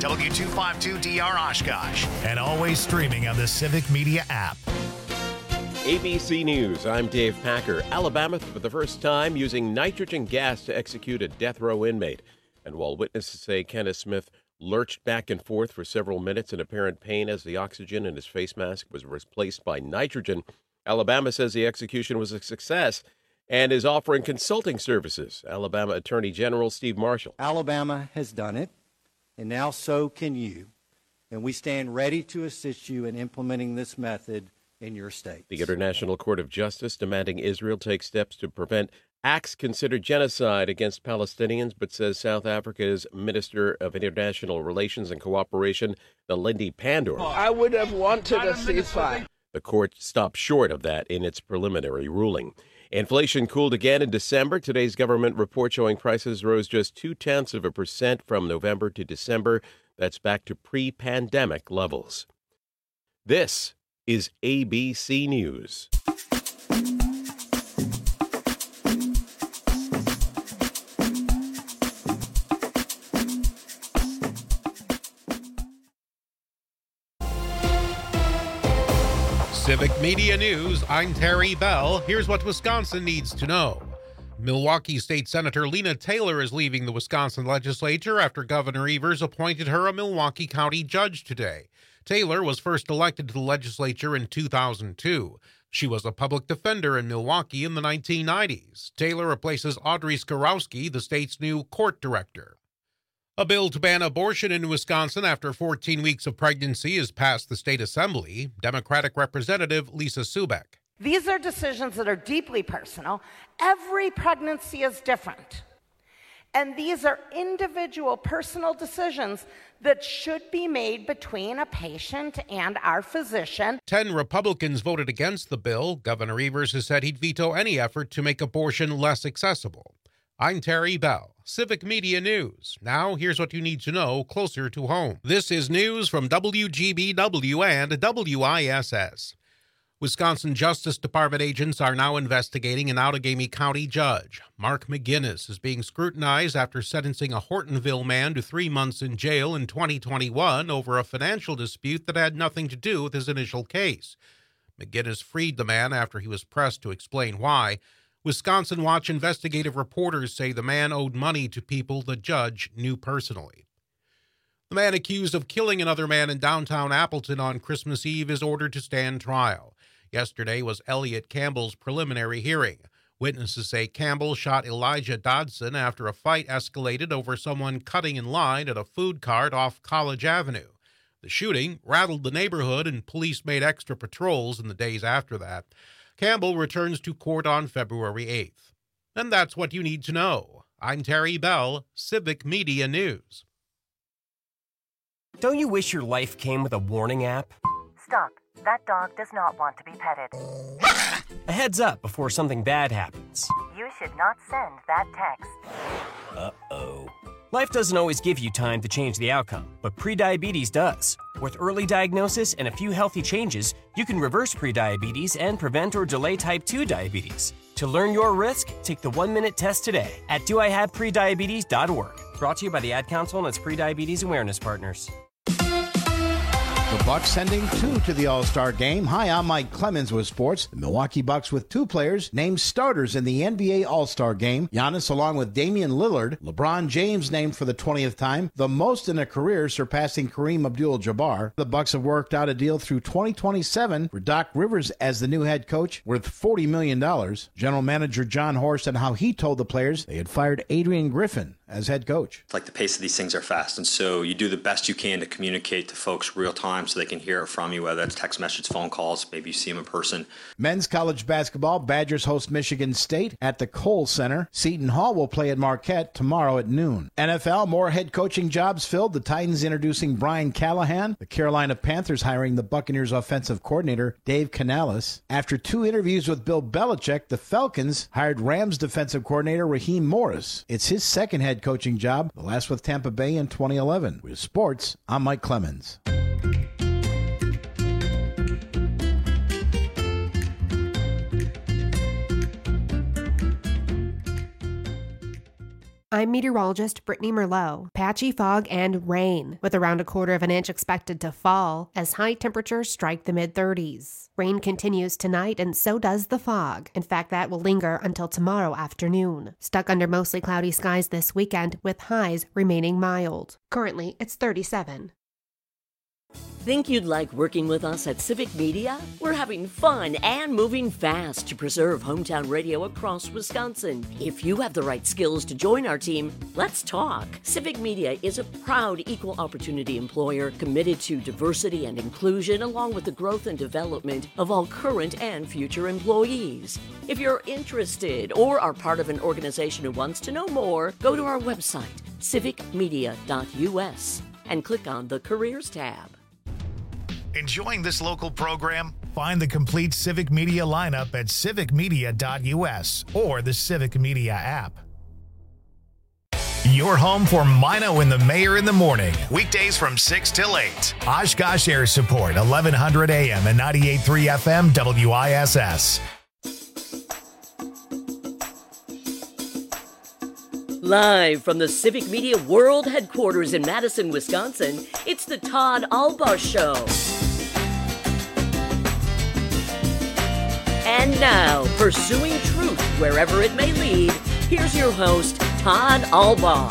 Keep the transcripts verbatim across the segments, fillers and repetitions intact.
W two fifty-two D R Oshkosh, and always streaming on the Civic Media app. A B C News, I'm Dave Packer. Alabama, for the first time, using nitrogen gas to execute a death row inmate. And while witnesses say Kenneth Smith lurched back and forth for several minutes in apparent pain as the oxygen in his face mask was replaced by nitrogen, Alabama says the execution was a success and is offering consulting services. Alabama Attorney General Steve Marshall. Alabama has done it, and now so can you. And we stand ready to assist you in implementing this method in your state. The International Court of Justice demanding Israel take steps to prevent acts considered genocide against Palestinians, but says South Africa's Minister of International Relations and Cooperation, Naledi Pandor. I would have wanted a ceasefire. The court stopped short of that in its preliminary ruling. Inflation cooled again in December. Today's government report showing prices rose just two-tenths of a percent from November to December. That's back to pre-pandemic levels. This is A B C News. Civic Media News, I'm Terry Bell. Here's what Wisconsin needs to know. Milwaukee State Senator Lena Taylor is leaving the Wisconsin legislature after Governor Evers appointed her a Milwaukee County judge today. Taylor was first elected to the legislature in two thousand two. She was a public defender in Milwaukee in the nineteen nineties. Taylor replaces Audrey Skarowski, the state's new court director. A bill to ban abortion in Wisconsin after fourteen weeks of pregnancy has passed the state assembly. Democratic Representative Lisa Subek. These are decisions that are deeply personal. Every pregnancy is different. And these are individual personal decisions that should be made between a patient and our physician. Ten Republicans voted against the bill. Governor Evers has said he'd veto any effort to make abortion less accessible. I'm Terry Bell, Civic Media News. Now, here's what you need to know closer to home. This is news from W G B W and W I S S. Wisconsin Justice Department agents are now investigating an Outagamie County judge. Mark McGinnis is being scrutinized after sentencing a Hortonville man to three months in jail in twenty twenty-one over a financial dispute that had nothing to do with his initial case. McGinnis freed the man after he was pressed to explain why. Wisconsin Watch investigative reporters say the man owed money to people the judge knew personally. The man accused of killing another man in downtown Appleton on Christmas Eve is ordered to stand trial. Yesterday was Elliot Campbell's preliminary hearing. Witnesses say Campbell shot Elijah Dodson after a fight escalated over someone cutting in line at a food cart off College Avenue. The shooting rattled the neighborhood, and police made extra patrols in the days after that. Campbell returns to court on February eighth. And that's what you need to know. I'm Terry Bell, Civic Media News. Don't you wish your life came with a warning app? Stop. That dog does not want to be petted. A heads up before something bad happens. You should not send that text. Uh-oh. Life doesn't always give you time to change the outcome, but prediabetes does. With early diagnosis and a few healthy changes, you can reverse prediabetes and prevent or delay type two diabetes. To learn your risk, take the one-minute test today at do I have prediabetes dot org. Brought to you by the Ad Council and its prediabetes awareness partners. The Bucks sending two to the All-Star game. Hi, I'm Mike Clemens with sports. The Milwaukee Bucks with two players named starters in the N B A All-Star game. Giannis along with Damian Lillard. LeBron James named for the twentieth time, the most in a career, surpassing Kareem Abdul-Jabbar. The Bucks have worked out a deal through twenty twenty-seven for Doc Rivers as the new head coach worth forty million dollars. General Manager John Horst and how he told the players they had fired Adrian Griffin as head coach. It's like the pace of these things are fast, and so you do the best you can to communicate to folks real time so they can hear it from you, whether that's text message, phone calls, maybe you see them in person. Men's college basketball, Badgers host Michigan State at the Kohl Center. Seton Hall will play at Marquette tomorrow at noon. N F L, more head coaching jobs filled. The Titans introducing Brian Callahan. The Carolina Panthers hiring the Buccaneers offensive coordinator Dave Canales. After two interviews with Bill Belichick, the Falcons hired Rams defensive coordinator Raheem Morris. It's his second head coaching job, the last with Tampa Bay in twenty eleven. With sports, I'm Mike Clemens. I'm meteorologist Brittany Merlot. Patchy fog and rain, with around a quarter of an inch expected to fall as high temperatures strike the mid-thirties. Rain continues tonight, and so does the fog. In fact, that will linger until tomorrow afternoon. Stuck under mostly cloudy skies this weekend, with highs remaining mild. Currently, it's thirty-seven. Think you'd like working with us at Civic Media? We're having fun and moving fast to preserve hometown radio across Wisconsin. If you have the right skills to join our team, let's talk. Civic Media is a proud equal opportunity employer committed to diversity and inclusion, along with the growth and development of all current and future employees. If you're interested or are part of an organization who wants to know more, go to our website, civic media dot u s, and click on the Careers tab. Enjoying this local program? Find the complete Civic Media lineup at civic media dot u s or the Civic Media app. Your home for Mino and the Mayor in the morning. Weekdays from six till eight. Oshkosh Air Support, eleven hundred A M and ninety-eight point three F M W I S S. Live from the Civic Media World Headquarters in Madison, Wisconsin, it's the Todd Albaugh Show. And now, pursuing truth wherever it may lead, here's your host, Todd Albaugh.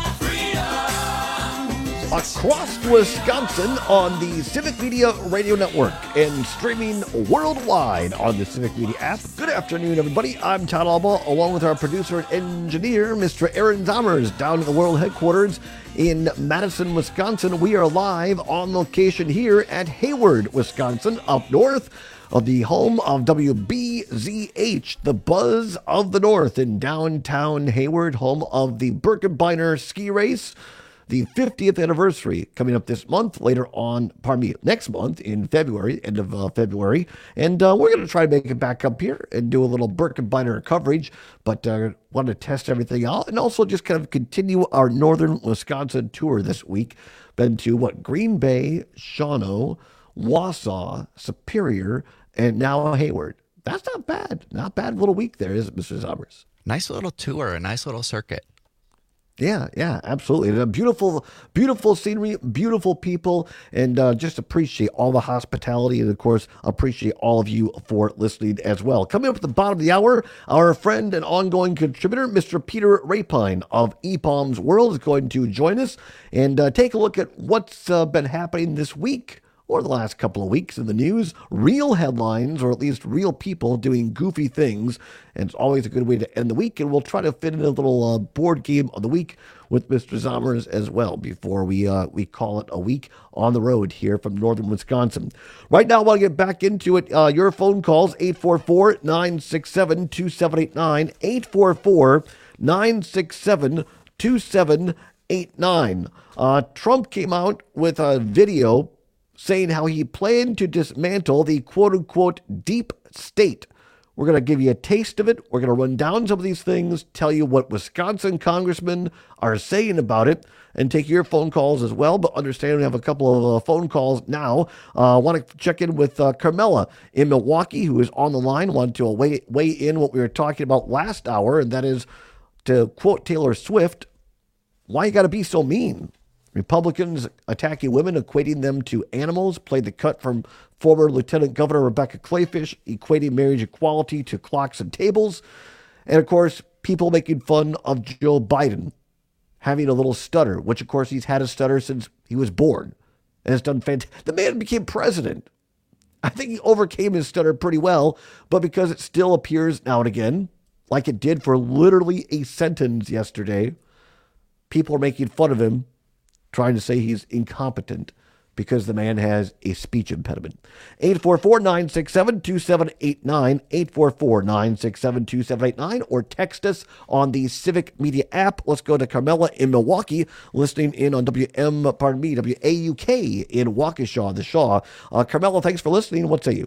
Across Wisconsin on the Civic Media Radio Network and streaming worldwide on the Civic Media app. Good afternoon, everybody. I'm Todd Albaugh, along with our producer and engineer, Mister Aaron Zommers, down at the world headquarters in Madison, Wisconsin. We are live on location here at Hayward, Wisconsin, up north of the home of W B Z H, the Buzz of the North in downtown Hayward, home of the Birkebeiner ski race. The fiftieth anniversary coming up this month, later on, pardon me, next month in February, end of uh, February. And uh, we're going to try to make it back up here and do a little Birkebeiner coverage, but uh, want to test everything out and also just kind of continue our northern Wisconsin tour this week. Been to, what, Green Bay, Shawano, Wausau, Superior, and now Hayward. That's not bad. Not bad little week there, is it, Mister Zommers? Nice little tour, a nice little circuit. Yeah, yeah, absolutely. And a beautiful, beautiful scenery, beautiful people, and uh, just appreciate all the hospitality, and of course, appreciate all of you for listening as well. Coming up at the bottom of the hour, our friend and ongoing contributor, Mister Peter Rapine of E Palms World, is going to join us and uh, take a look at what's uh, been happening this week or the last couple of weeks in the news. Real headlines, or at least real people doing goofy things. And it's always a good way to end the week. And we'll try to fit in a little uh, board game of the week with Mister Zommers as well before we uh, we call it a week on the road here from northern Wisconsin. Right now, I want to get back into it. Uh, your phone calls, eight four four, nine six seven, two seven eight nine, eight four four, nine six seven, two seven eight nine. Uh, Trump came out with a video saying how he planned to dismantle the quote-unquote deep state. We're going to give you a taste of it. We're going to run down some of these things, tell you what Wisconsin congressmen are saying about it, and take your phone calls as well. But understand we have a couple of uh, phone calls now. I uh, want to check in with uh, Carmela in Milwaukee, who is on the line. Wanted to weigh, weigh in what we were talking about last hour, and that is, to quote Taylor Swift, why you got to be so mean? Republicans attacking women, equating them to animals, played the cut from former Lieutenant Governor Rebecca Clayfish, equating marriage equality to clocks and tables. And, of course, people making fun of Joe Biden having a little stutter, which, of course, he's had a stutter since he was born. And has done fantastic. The man became president. I think he overcame his stutter pretty well, but because it still appears now and again, like it did for literally a sentence yesterday, people are making fun of him, trying to say he's incompetent because the man has a speech impediment. eight four four, nine six seven, two seven eight nine, eight four four, nine six seven, two seven eight nine, or text us on the Civic Media app. Let's go to Carmela in Milwaukee, listening in on W M, pardon me, W A U K in Waukesha, the Shaw. Uh, Carmela, thanks for listening. What say you?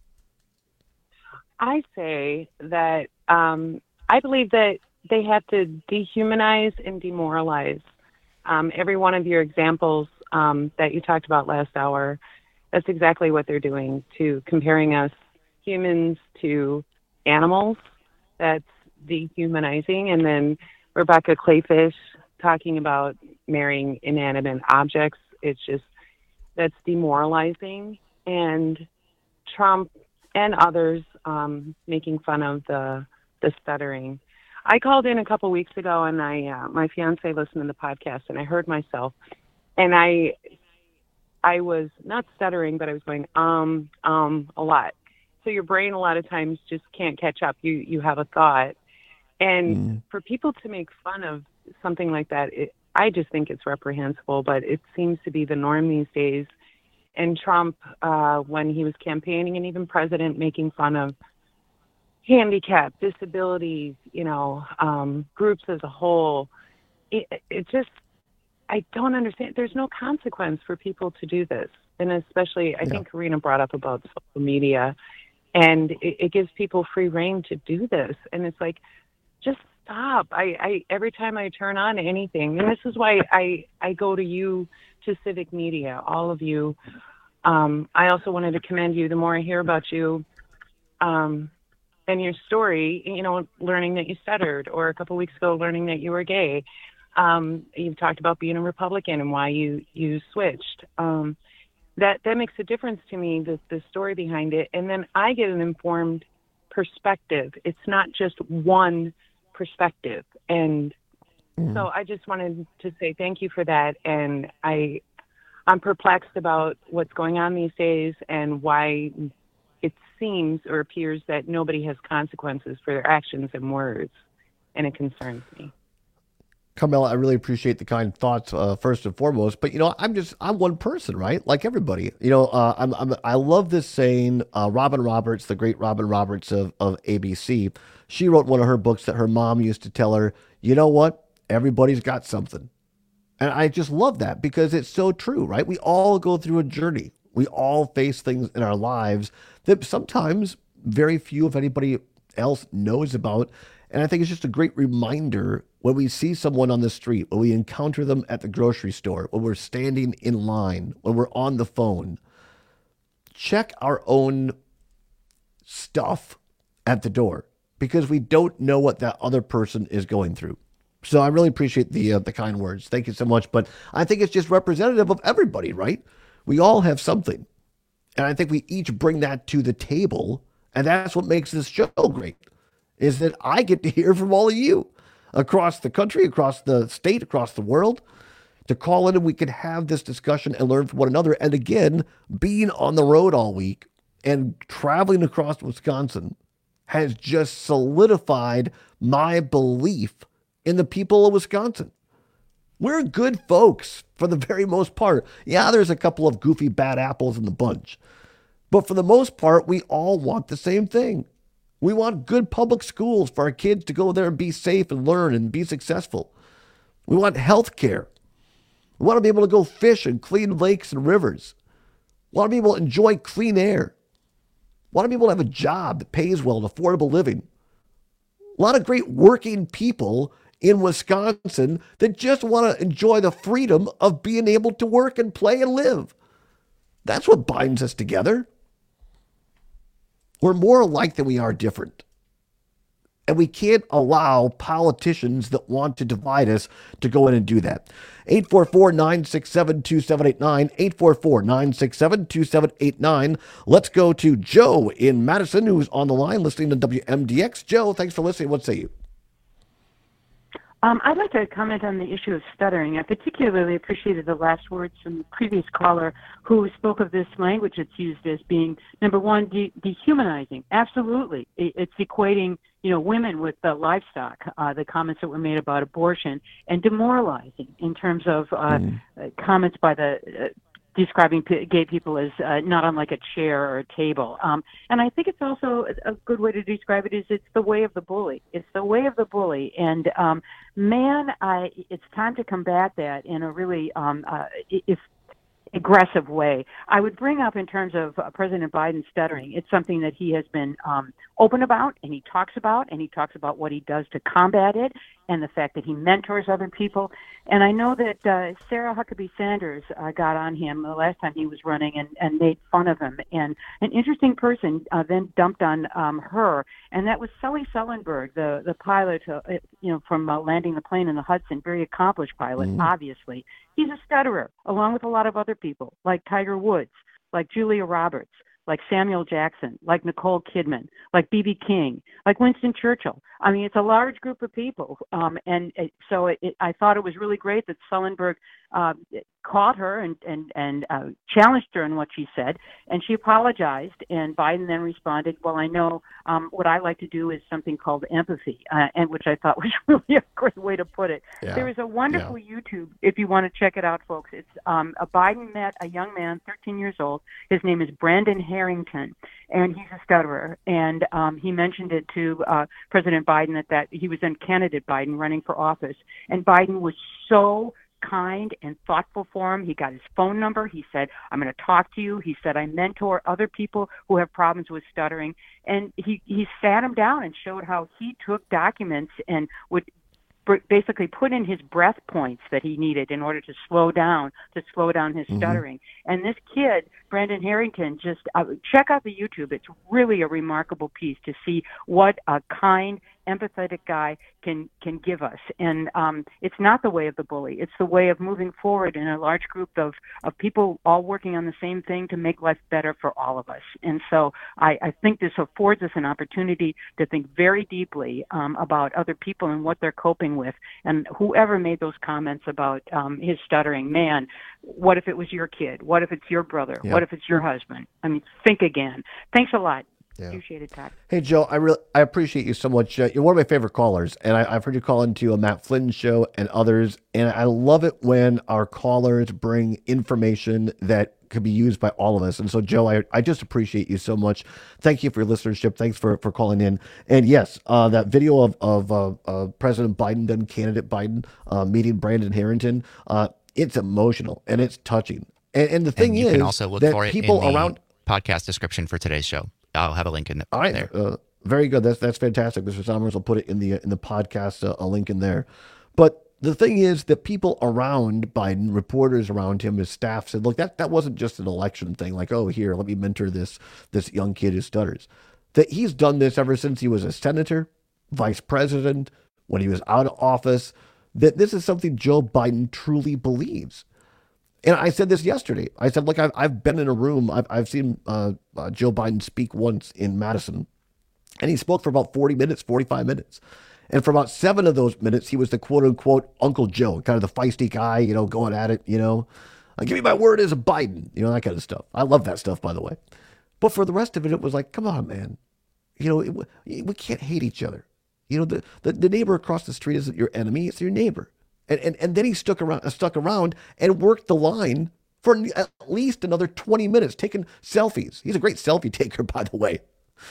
I say that um, I believe that they have to dehumanize and demoralize. Um, every one of your examples um, that you talked about last hour, that's exactly what they're doing, to comparing us humans to animals. That's dehumanizing. And then Rebecca Clayfish talking about marrying inanimate objects. It's just, that's demoralizing. And Trump and others um, making fun of the the stuttering. I called in a couple weeks ago, and I uh, my fiance listened to the podcast, and I heard myself, and I I was not stuttering, but I was going um um a lot. So your brain a lot of times just can't catch up. You you have a thought, and mm. for people to make fun of something like that, it, I just think it's reprehensible. But it seems to be the norm these days. And Trump, uh, when he was campaigning, and even president, making fun of handicap, disabilities, you know, um, groups as a whole. It, it just, I don't understand. There's no consequence for people to do this. And especially, I yeah. think Karina brought up about social media, and it, it gives people free reign to do this. And it's like, just stop. I, I every time I turn on anything, and this is why I, I go to you, to Civic Media, all of you. Um, I also wanted to commend you. The more I hear about you, um, and your story, you know, learning that you stuttered, or a couple weeks ago, learning that you were gay. Um, you've talked about being a Republican and why you, you switched. Um, that, that makes a difference to me, the, the story behind it. And then I get an informed perspective. It's not just one perspective. And mm. so I just wanted to say thank you for that. And I, I'm perplexed about what's going on these days and why it seems or appears that nobody has consequences for their actions and words, and it concerns me. Carmela, I really appreciate the kind thoughts, uh, first and foremost. But, you know, I'm just, I'm one person, right? Like everybody. You know, uh, I'm, I'm, I love this saying. Uh, Robin Roberts, the great Robin Roberts of, of A B C, she wrote one of her books that her mom used to tell her, you know what? Everybody's got something. And I just love that because it's so true, right? We all go through a journey. We all face things in our lives that sometimes very few, if anybody else, knows about. And I think it's just a great reminder when we see someone on the street, when we encounter them at the grocery store, when we're standing in line, when we're on the phone, check our own stuff at the door because we don't know what that other person is going through. So I really appreciate the uh, the kind words. Thank you so much. But I think it's just representative of everybody, right? We all have something. And I think we each bring that to the table. And that's what makes this show great, is that I get to hear from all of you across the country, across the state, across the world, to call in and we can have this discussion and learn from one another. And again, being on the road all week and traveling across Wisconsin has just solidified my belief in the people of Wisconsin. We're good folks for the very most part. Yeah, there's a couple of goofy bad apples in the bunch. But for the most part, we all want the same thing. We want good public schools for our kids to go there and be safe and learn and be successful. We want health care. We want to be able to go fish in clean lakes and rivers. We want to be able to enjoy clean air. We want to be able to have a job that pays well and affordable living. A lot of great working people in Wisconsin that just want to enjoy the freedom of being able to work and play and live. That's what binds us together. We're more alike than we are different. And we can't allow politicians that want to divide us to go in and do that. eight four four, nine six seven, two seven eight nine, eight four four, nine six seven, two seven eight nine. Let's go to Joe in Madison, who's on the line listening to W M D X. Joe, thanks for listening. What say you? Um, I'd like to comment on the issue of stuttering. I particularly appreciated the last words from the previous caller who spoke of this language that's used as being, number one, de- dehumanizing. Absolutely. It, it's equating, you know, women with uh, livestock, uh, the comments that were made about abortion, and demoralizing in terms of uh, mm. uh, comments by the uh, describing p- gay people as uh, not unlike a chair or a table. Um, and I think it's also a good way to describe it is it's the way of the bully. It's the way of the bully. And, um, man, I, it's time to combat that in a really um, uh, if aggressive way. I would bring up in terms of uh, President Biden stuttering, it's something that he has been um, open about and he talks about, and he talks about what he does to combat it. and the fact that he mentors other people. And I know that uh, Sarah Huckabee Sanders uh, got on him the last time he was running and, and made fun of him. And an interesting person uh, then dumped on um, her, and that was Sully Sullenberg, the, the pilot uh, you know, from uh, landing the plane in the Hudson, very accomplished pilot, mm. obviously. He's a stutterer, along with a lot of other people, like Tiger Woods, like Julia Roberts, like Samuel Jackson, like Nicole Kidman, like B B King, like Winston Churchill. I mean, it's a large group of people. Um, and it, so it, it, I thought it was really great that Sullenberg uh, caught her and, and, and uh, challenged her in what she said. And she apologized. And Biden then responded, well, I know um, what I like to do is something called empathy, uh, and which I thought was really a great way to put it. Yeah. There is a wonderful yeah. YouTube, if you want to check it out, folks. It's um, a Biden met a young man, thirteen years old. His name is Brandon Harrington, and he's a stutterer. And um, he mentioned it to uh, President Biden that, that he was then candidate Biden running for office. And Biden was so kind and thoughtful for him. He got his phone number. He said, I'm going to talk to you. He said, I mentor other people who have problems with stuttering. And he, he sat him down and showed how he took documents and would basically put in his breath points that he needed in order to slow down, to slow down his stuttering. Mm-hmm. And this kid, Brandon Harrington, just uh, check out the YouTube. It's really a remarkable piece to see what a kind, empathetic guy can can give us. And um, it's not the way of the bully. It's the way of moving forward in a large group of, of people all working on the same thing to make life better for all of us. And so I, I think this affords us an opportunity to think very deeply um, about other people and what they're coping with. And whoever made those comments about um, his stuttering, man, what if it was your kid? What if it's your brother? Yep. What if it's your husband? I mean, think again. Thanks a lot. Yeah. Appreciate it, Todd. Hey, Joe, I really I appreciate you so much. Uh, you're one of my favorite callers, and I, I've heard you call into a Matt Flynn show and others, and I love it when our callers bring information that could be used by all of us. And so, Joe, I, I just appreciate you so much. Thank you for your listenership. Thanks for, for calling in. And yes, uh, that video of, of uh, uh, President Biden, then candidate Biden, uh, meeting Brandon Harrington, uh, it's emotional and it's touching. And, and the thing and you is, can also look that for it people in the around podcast description for today's show. I'll have a link in the, all right, there. Uh, very good. That's that's fantastic. Mister Sommers will put it in the in the podcast, uh, a link in there. But the thing is that people around Biden, reporters around him, his staff said, look, that, that wasn't just an election thing. Like, oh, here, let me mentor this this young kid who stutters. That he's done this ever since he was a senator, vice president, when he was out of office. That this is something Joe Biden truly believes. And I said this yesterday. I said, look, I've, I've been in a room. I've, I've seen uh, uh, Joe Biden speak once in Madison. And he spoke for about forty minutes, forty-five minutes. And for about seven of those minutes, he was the quote unquote Uncle Joe, kind of the feisty guy, you know, going at it, you know. Uh, give me my word as a Biden, you know, that kind of stuff. I love that stuff, by the way. But for the rest of it, it was like, come on, man. You know, it, we can't hate each other. You know, the, the, the neighbor across the street isn't your enemy, it's your neighbor. And, and and then he stuck around, stuck around and worked the line for at least another twenty minutes, taking selfies. He's a great selfie taker, by the way.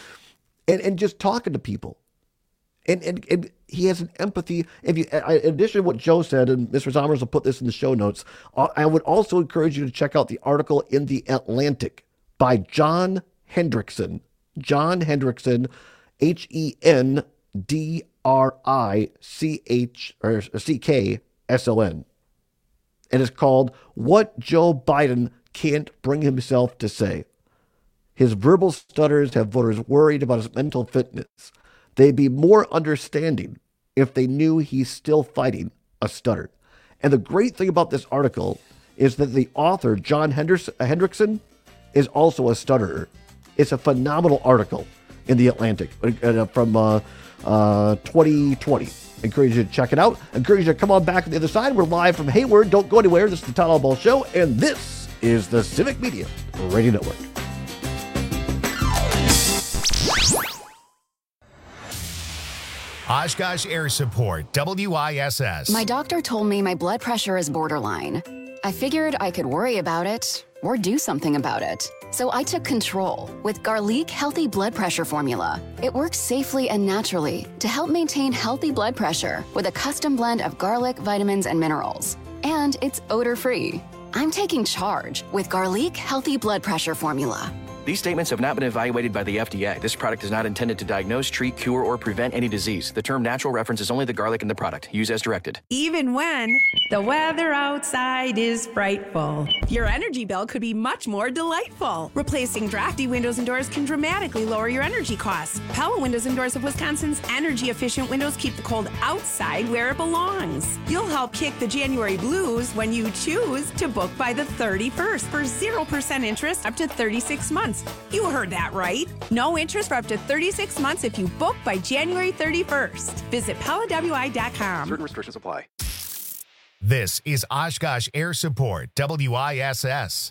And and just talking to people. And and, and he has an empathy. If you, in addition to what Joe said, and Mister Sommers will put this in the show notes, I would also encourage you to check out the article in The Atlantic by John Hendrickson. John Hendrickson, H E N D R I C H or C K S O N. And it's called What Joe Biden Can't Bring Himself to Say. His verbal stutters have voters worried about his mental fitness. They'd be more understanding if they knew he's still fighting a stutter. And the great thing about this article is that the author, John Hendrickson, is also a stutterer. It's a phenomenal article in The Atlantic uh, from uh, uh, twenty twenty. Encourage you to check it out. Encourage you to come on back on the other side. We're live from Hayward. Don't go anywhere. This is the Todd Albaugh Show, and this is the Civic Media Radio Network. Oshkosh Air Support, W I S S. My doctor told me my blood pressure is borderline. I figured I could worry about it or do something about it. So I took control with Garlic Healthy Blood Pressure Formula. It works safely and naturally to help maintain healthy blood pressure with a custom blend of garlic, vitamins, and minerals. And it's odor-free. I'm taking charge with Garlic Healthy Blood Pressure Formula. These statements have not been evaluated by the F D A. This product is not intended to diagnose, treat, cure, or prevent any disease. The term natural references only the garlic in the product. Use as directed. Even when the weather outside is frightful, your energy bill could be much more delightful. Replacing drafty windows and doors can dramatically lower your energy costs. Pella Windows and Doors of Wisconsin's energy-efficient windows keep the cold outside where it belongs. You'll help kick the January blues when you choose to book by the thirty-first for zero percent interest up to thirty-six months. You heard that right. No interest for up to thirty-six months if you book by January thirty-first. Visit Pella W I dot com. Certain restrictions apply. This is Oshkosh Air Support, W I S S.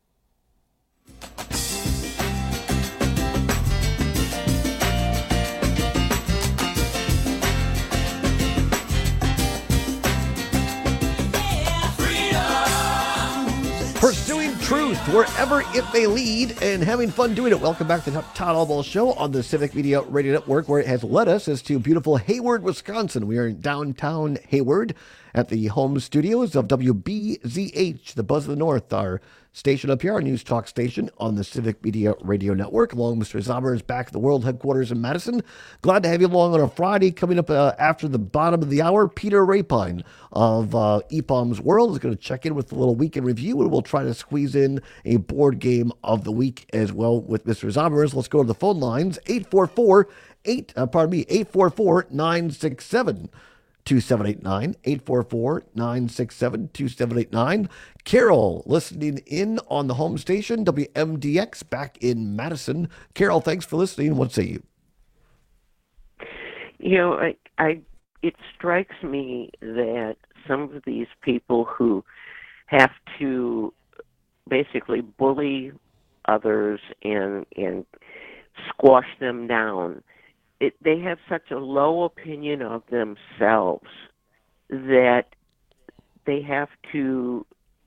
Pursuing truth wherever it may lead and having fun doing it. Welcome back to the Todd Albaugh Show on the Civic Media Radio Network, where it has led us is to beautiful Hayward, Wisconsin. We are in downtown Hayward at the home studios of W B Z H, the Buzz of the North, our station up here, our news talk station on the Civic Media Radio Network. Along with Mister Zommer is back at the world headquarters in Madison. Glad to have you along on a Friday. Coming up uh, after the bottom of the hour, Peter Rapine of uh, E P O M's World is going to check in with a little weekend review, and we'll try to squeeze in a board game of the week as well with Mister Zommer. Let's go to the phone lines. eight four four, eight, uh, pardon me, eight four four, nine six seven, two seven eight nine, eight four four, nine six seven, two seven eight nine. Carol, listening in on the home station, W M D X, back in Madison. Carol, thanks for listening. What say you? You know, I, I, it strikes me that some of these people who have to basically bully others and and squash them down, it, they have such a low opinion of themselves that they have to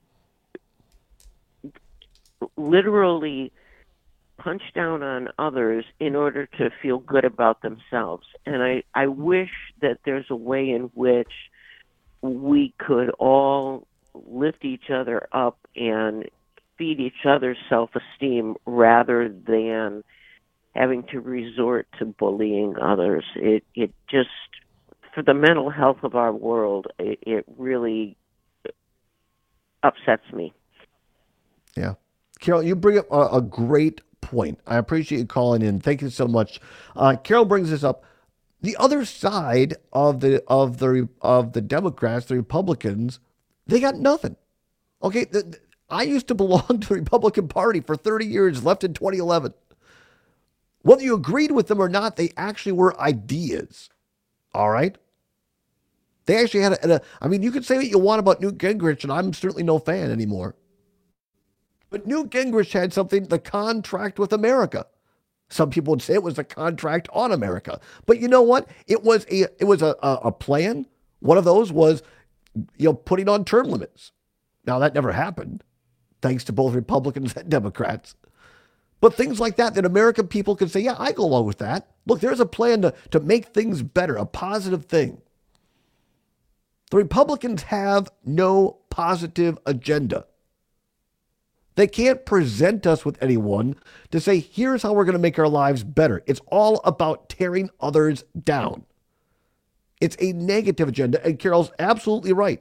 literally punch down on others in order to feel good about themselves. And I, I wish that there's a way in which we could all lift each other up and feed each other's self-esteem rather than having to resort to bullying others. It it just, for the mental health of our world, it, it really upsets me. Yeah. Carol, you bring up a, a great point. I appreciate you calling in. Thank you so much. Uh, Carol brings this up. The other side of the of the of the Democrats, the Republicans, they got nothing. Okay, the, the, I used to belong to the Republican Party for thirty years, left in twenty eleven. Whether you agreed with them or not, they actually were ideas. All right? They actually had a, a I mean, you can say what you want about Newt Gingrich, and I'm certainly no fan anymore. But Newt Gingrich had something, the contract with America. Some people would say it was a contract on America. But you know what? It was a it was a, a, a plan. One of those was, you know, putting on term limits. Now, that never happened, thanks to both Republicans and Democrats. But things like that, that American people can say, yeah, I go along with that. Look, there's a plan to, to make things better, a positive thing. The Republicans have no positive agenda. They can't present us with anyone to say, here's how we're going to make our lives better. It's all about tearing others down. It's a negative agenda, and Carol's absolutely right.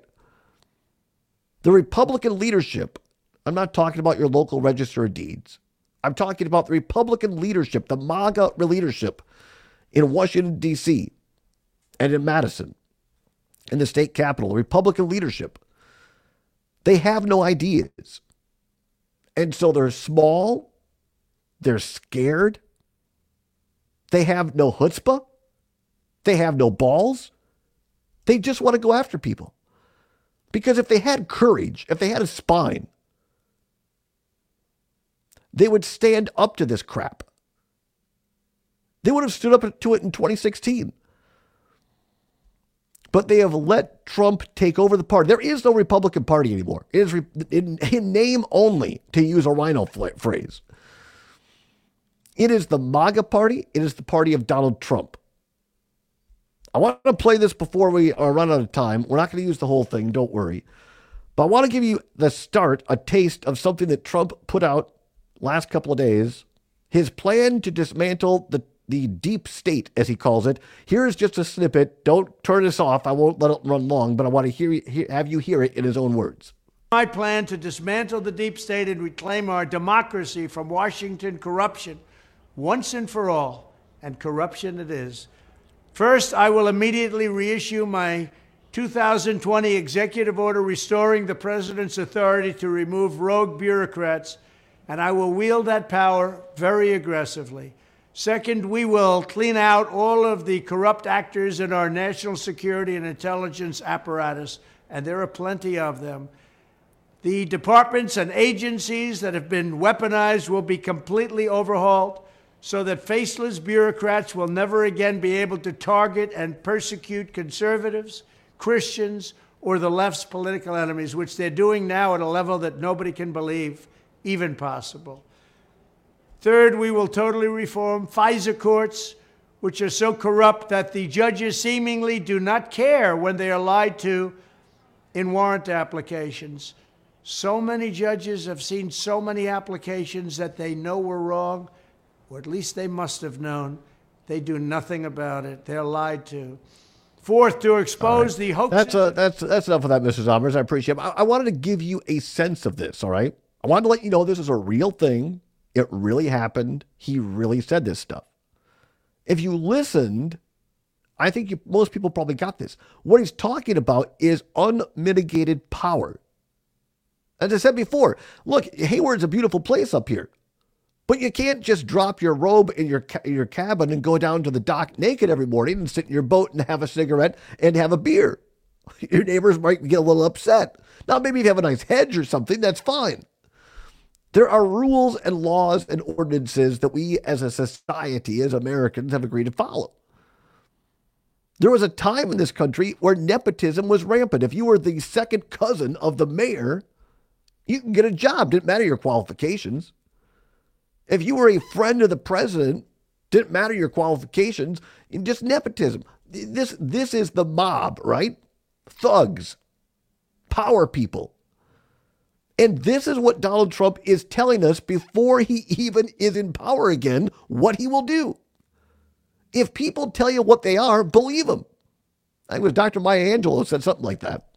The Republican leadership, I'm not talking about your local register of deeds. I'm talking about the Republican leadership, the MAGA leadership in Washington, D C, and in Madison, in the state capitol, the Republican leadership. They have no ideas. And so they're small, they're scared, they have no chutzpah, they have no balls, they just want to go after people. Because if they had courage, if they had a spine, they would stand up to this crap. They would have stood up to it in twenty sixteen. But they have let Trump take over the party. There is no Republican Party anymore. It is re- in, in name only, to use a Rhino fl- phrase. It is the MAGA party. It is the party of Donald Trump. I want to play this before we uh, run out of time. We're not going to use the whole thing, don't worry. But I want to give you the start, a taste of something that Trump put out last couple of days His plan to dismantle the, the deep state, as he calls it. Here's just a snippet. Don't turn this off. I won't let it run long, but I want to hear, hear have you hear it in his own words. My plan to dismantle the deep state and reclaim our democracy from Washington corruption once and for all, and corruption it is. First, I will immediately reissue my two thousand twenty executive order restoring the president's authority to remove rogue bureaucrats, and I will wield that power very aggressively. Second, we will clean out all of the corrupt actors in our national security and intelligence apparatus, and there are plenty of them. The departments and agencies that have been weaponized will be completely overhauled so that faceless bureaucrats will never again be able to target and persecute conservatives, Christians, or the left's political enemies, which they're doing now at a level that nobody can believe even possible. Third, we will totally reform FISA courts, which are so corrupt that the judges seemingly do not care when they are lied to in warrant applications. So many judges have seen so many applications that they know were wrong, or at least they must have known. They do nothing about it. They're lied to. Fourth, to expose right. the hoax. That's, uh, that's, that's enough of that, Missus Almers. I appreciate it. I, I wanted to give you a sense of this, all right? I wanted to let you know this is a real thing. It really happened. He really said this stuff. If you listened, I think you, most people probably got this. What he's talking about is unmitigated power. As I said before, look, Hayward's a beautiful place up here. But you can't just drop your robe in your ca- your cabin and go down to the dock naked every morning and sit in your boat and have a cigarette and have a beer. Your neighbors might get a little upset. Now, maybe if you have a nice hedge or something, that's fine. There are rules and laws and ordinances that we as a society, as Americans, have agreed to follow. There was a time in this country where nepotism was rampant. If you were the second cousin of the mayor, you can get a job. Didn't matter your qualifications. If you were a friend of the president, didn't matter your qualifications. Just nepotism. This, this is the mob, right? Thugs, power people. And this is what Donald Trump is telling us before he even is in power again, what he will do. If people tell you what they are, believe them. I think it was Doctor Maya Angelou said something like that.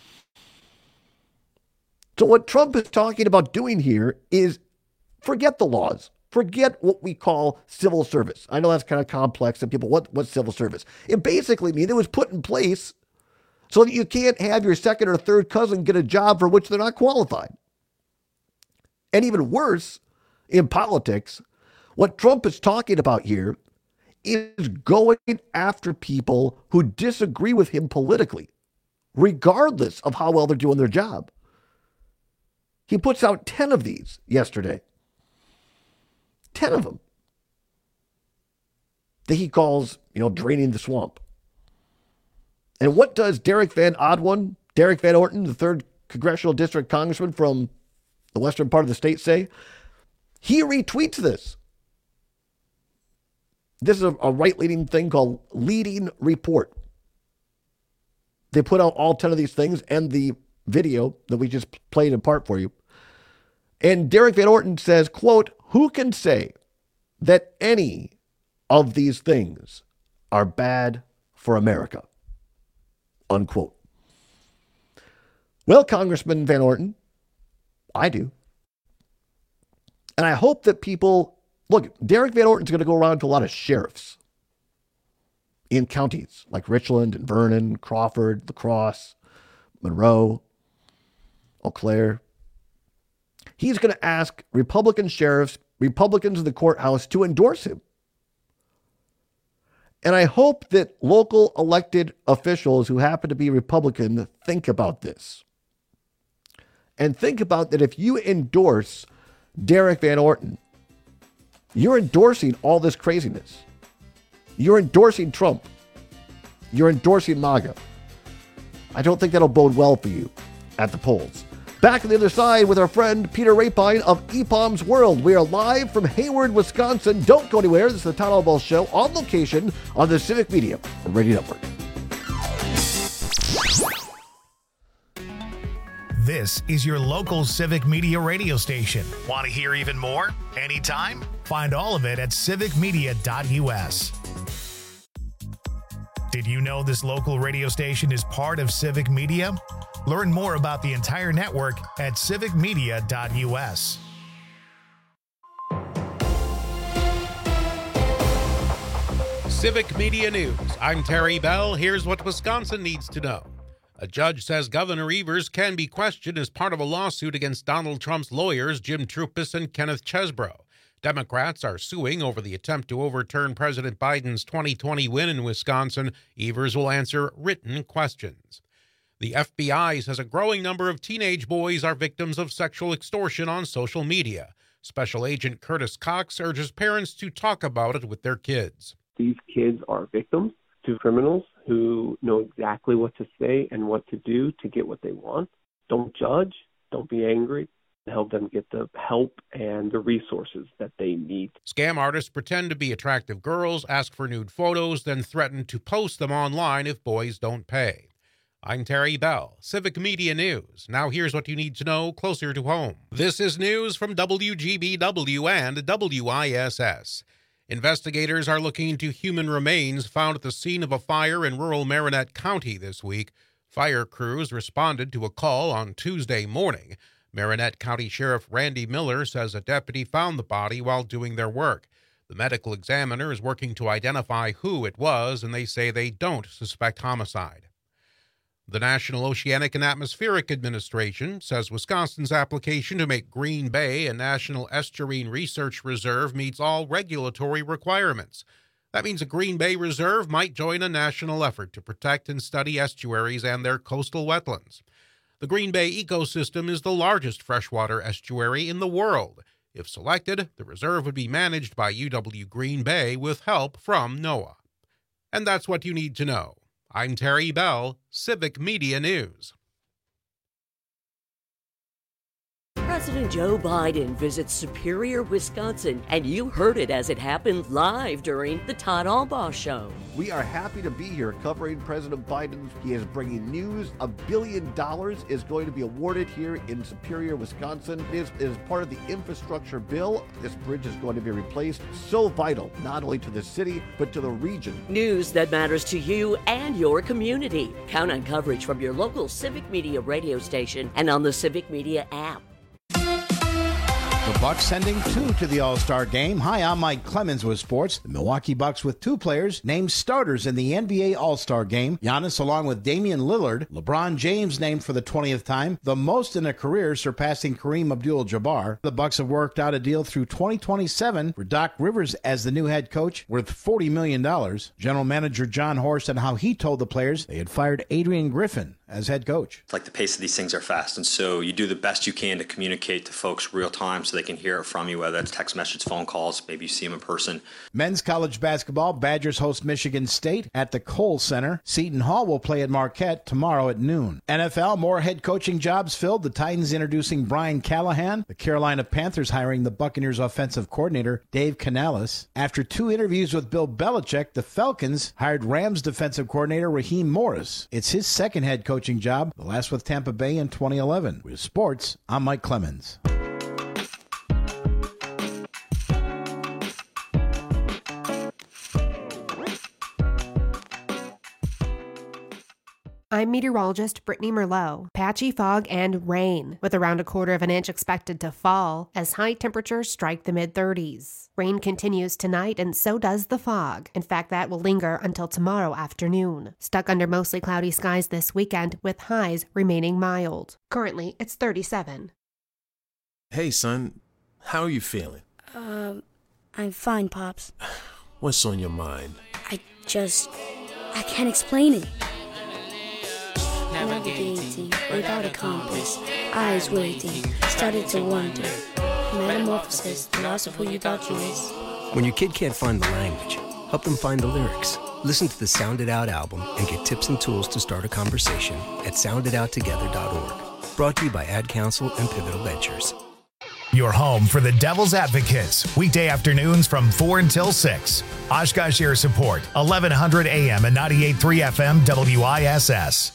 So what Trump is talking about doing here is forget the laws. Forget what we call civil service. I know that's kind of complex and people, what, what's civil service? It basically means it was put in place so that you can't have your second or third cousin get a job for which they're not qualified. And even worse, in politics, what Trump is talking about here is going after people who disagree with him politically, regardless of how well they're doing their job. He puts out ten of these yesterday. ten of them. That he calls, you know, draining the swamp. And what does Derek Van Odwin, Derek Van Orton, the third congressional district congressman from the western part of the state, say? He retweets this. This is a, a right-leaning thing called Leading Report. They put out all ten of these things and the video that we just played in part for you. And Derek Van Orton says, quote, "Who can say that any of these things are bad for America?" Unquote. Well, Congressman Van Orton, I do. And I hope that people, look, Derek Van Orton's going to go around to a lot of sheriffs in counties like Richland and Vernon, Crawford, La Crosse, Monroe, Eau Claire. He's going to ask Republican sheriffs, Republicans in the courthouse to endorse him. And I hope that local elected officials who happen to be Republican think about this. And think about that if you endorse Derek Van Orton, you're endorsing all this craziness. You're endorsing Trump. You're endorsing MAGA. I don't think that'll bode well for you at the polls. Back on the other side with our friend Peter Rapine of E P O M's World. We are live from Hayward, Wisconsin. Don't go anywhere. This is the Town Hall Ball Show on location on the Civic Media Radio Network. This is your local Civic Media radio station. Want to hear even more? Anytime? Find all of it at civic media dot U S. Did you know this local radio station is part of Civic Media? Learn more about the entire network at civic media dot U S. Civic Media News. I'm Terry Bell. Here's what Wisconsin needs to know. A judge says Governor Evers can be questioned as part of a lawsuit against Donald Trump's lawyers, Jim Troupis and Kenneth Chesbrough. Democrats are suing over the attempt to overturn President Biden's twenty twenty win in Wisconsin. Evers will answer written questions. The F B I says a growing number of teenage boys are victims of sexual extortion on social media. Special Agent Curtis Cox urges parents to talk about it with their kids. These kids are victims to criminals who know exactly what to say and what to do to get what they want. Don't judge. Don't be angry. Help them get the help and the resources that they need. Scam artists pretend to be attractive girls, ask for nude photos, then threaten to post them online if boys don't pay. I'm Terry Bell, Civic Media News. Now here's what you need to know closer to home. This is news from W G B W and W I S S. Investigators are looking into human remains found at the scene of a fire in rural Marinette County this week. Fire crews responded to a call on Tuesday morning. Marinette County Sheriff Randy Miller says a deputy found the body while doing their work. The medical examiner is working to identify who it was, and they say they don't suspect homicide. The National Oceanic and Atmospheric Administration says Wisconsin's application to make Green Bay a National Estuarine Research Reserve meets all regulatory requirements. That means a Green Bay Reserve might join a national effort to protect and study estuaries and their coastal wetlands. The Green Bay ecosystem is the largest freshwater estuary in the world. If selected, the reserve would be managed by U W Green Bay with help from NOAA. And that's what you need to know. I'm Terry Bell, Civic Media News. President Joe Biden visits Superior, Wisconsin, and you heard it as it happened live during the Todd Albaugh Show. We are happy to be here covering President Biden. He is bringing news. A billion dollars is going to be awarded here in Superior, Wisconsin. It is, it is part of the infrastructure bill. This bridge is going to be replaced. So vital, not only to the city, but to the region. News that matters to you and your community. Count on coverage from your local Civic Media radio station and on the Civic Media app. The Bucks sending two to the All-Star game. Hi, I'm Mike Clemens with sports. The Milwaukee Bucks with two players named starters in the N B A All-Star game. Giannis along with Damian Lillard. LeBron James named for the twentieth time, the most in a career, surpassing Kareem Abdul-Jabbar. The Bucks have worked out a deal through twenty twenty-seven for Doc Rivers as the new head coach worth forty million dollars. General manager John Horst and how he told the players they had fired Adrian Griffin as head coach. It's like the pace of these things are fast, and so you do the best you can to communicate to folks real time so they can hear it from you, whether that's text message, phone calls, maybe you see them in person. Men's college basketball, Badgers host Michigan State at the Kohl Center. Seton Hall will play at Marquette tomorrow at noon. N F L, more head coaching jobs filled. The Titans introducing Brian Callahan. The Carolina Panthers hiring the Buccaneers offensive coordinator Dave Canales. After two interviews with Bill Belichick, the Falcons hired Rams defensive coordinator Raheem Morris. It's his second head coaching job, the last with Tampa Bay in twenty eleven. With sports, I'm Mike Clemens. I'm meteorologist Brittany Merlot. Patchy fog and rain, with around a quarter of an inch expected to fall as high temperatures strike the mid thirties. Rain continues tonight, and so does the fog. In fact, that will linger until tomorrow afternoon. Stuck under mostly cloudy skies this weekend, with highs remaining mild. Currently, it's thirty-seven. Hey, son. How are you feeling? Um, I'm fine, Pops. What's on your mind? I just... I can't explain it. Navigating without a compass, eyes waiting, started to wonder. Metamorphosis, the loss of who you thought you was. When your kid can't find the language, help them find the lyrics. Listen to the Sound It Out album and get tips and tools to start a conversation at sound it out together dot org. Brought to you by Ad Council and Pivotal Ventures. Your home for the Devil's Advocates, weekday afternoons from four until six. Oshkosh Air Support, eleven hundred A M and ninety-eight point three F M W I S S.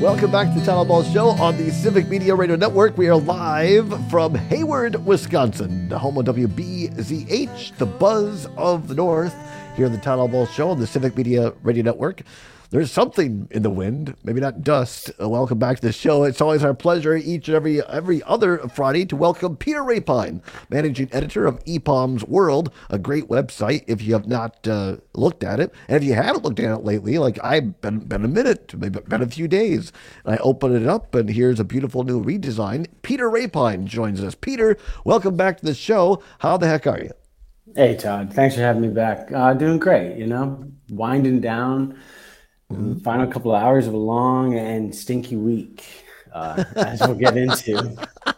Welcome back to the Town Hall Ball Show on the Civic Media Radio Network. We are live from Hayward, Wisconsin, the home of W B Z H, the buzz of the North, here on the Town Hall Ball Show on the Civic Media Radio Network. There's something in the wind, maybe not dust. Uh, welcome back to the show. It's always our pleasure each and every every other Friday to welcome Peter Rapine, managing editor of E P O M's World, a great website if you have not uh, looked at it. And if you haven't looked at it lately, like I've been, been a minute, maybe been a few days, and I open it up and here's a beautiful new redesign. Peter Rapine joins us. Peter, welcome back to the show. How the heck are you? Hey, Todd. Thanks for having me back. Uh, doing great, you know, winding down. Mm-hmm. Final couple of hours of a long and stinky week, uh, as we'll get into.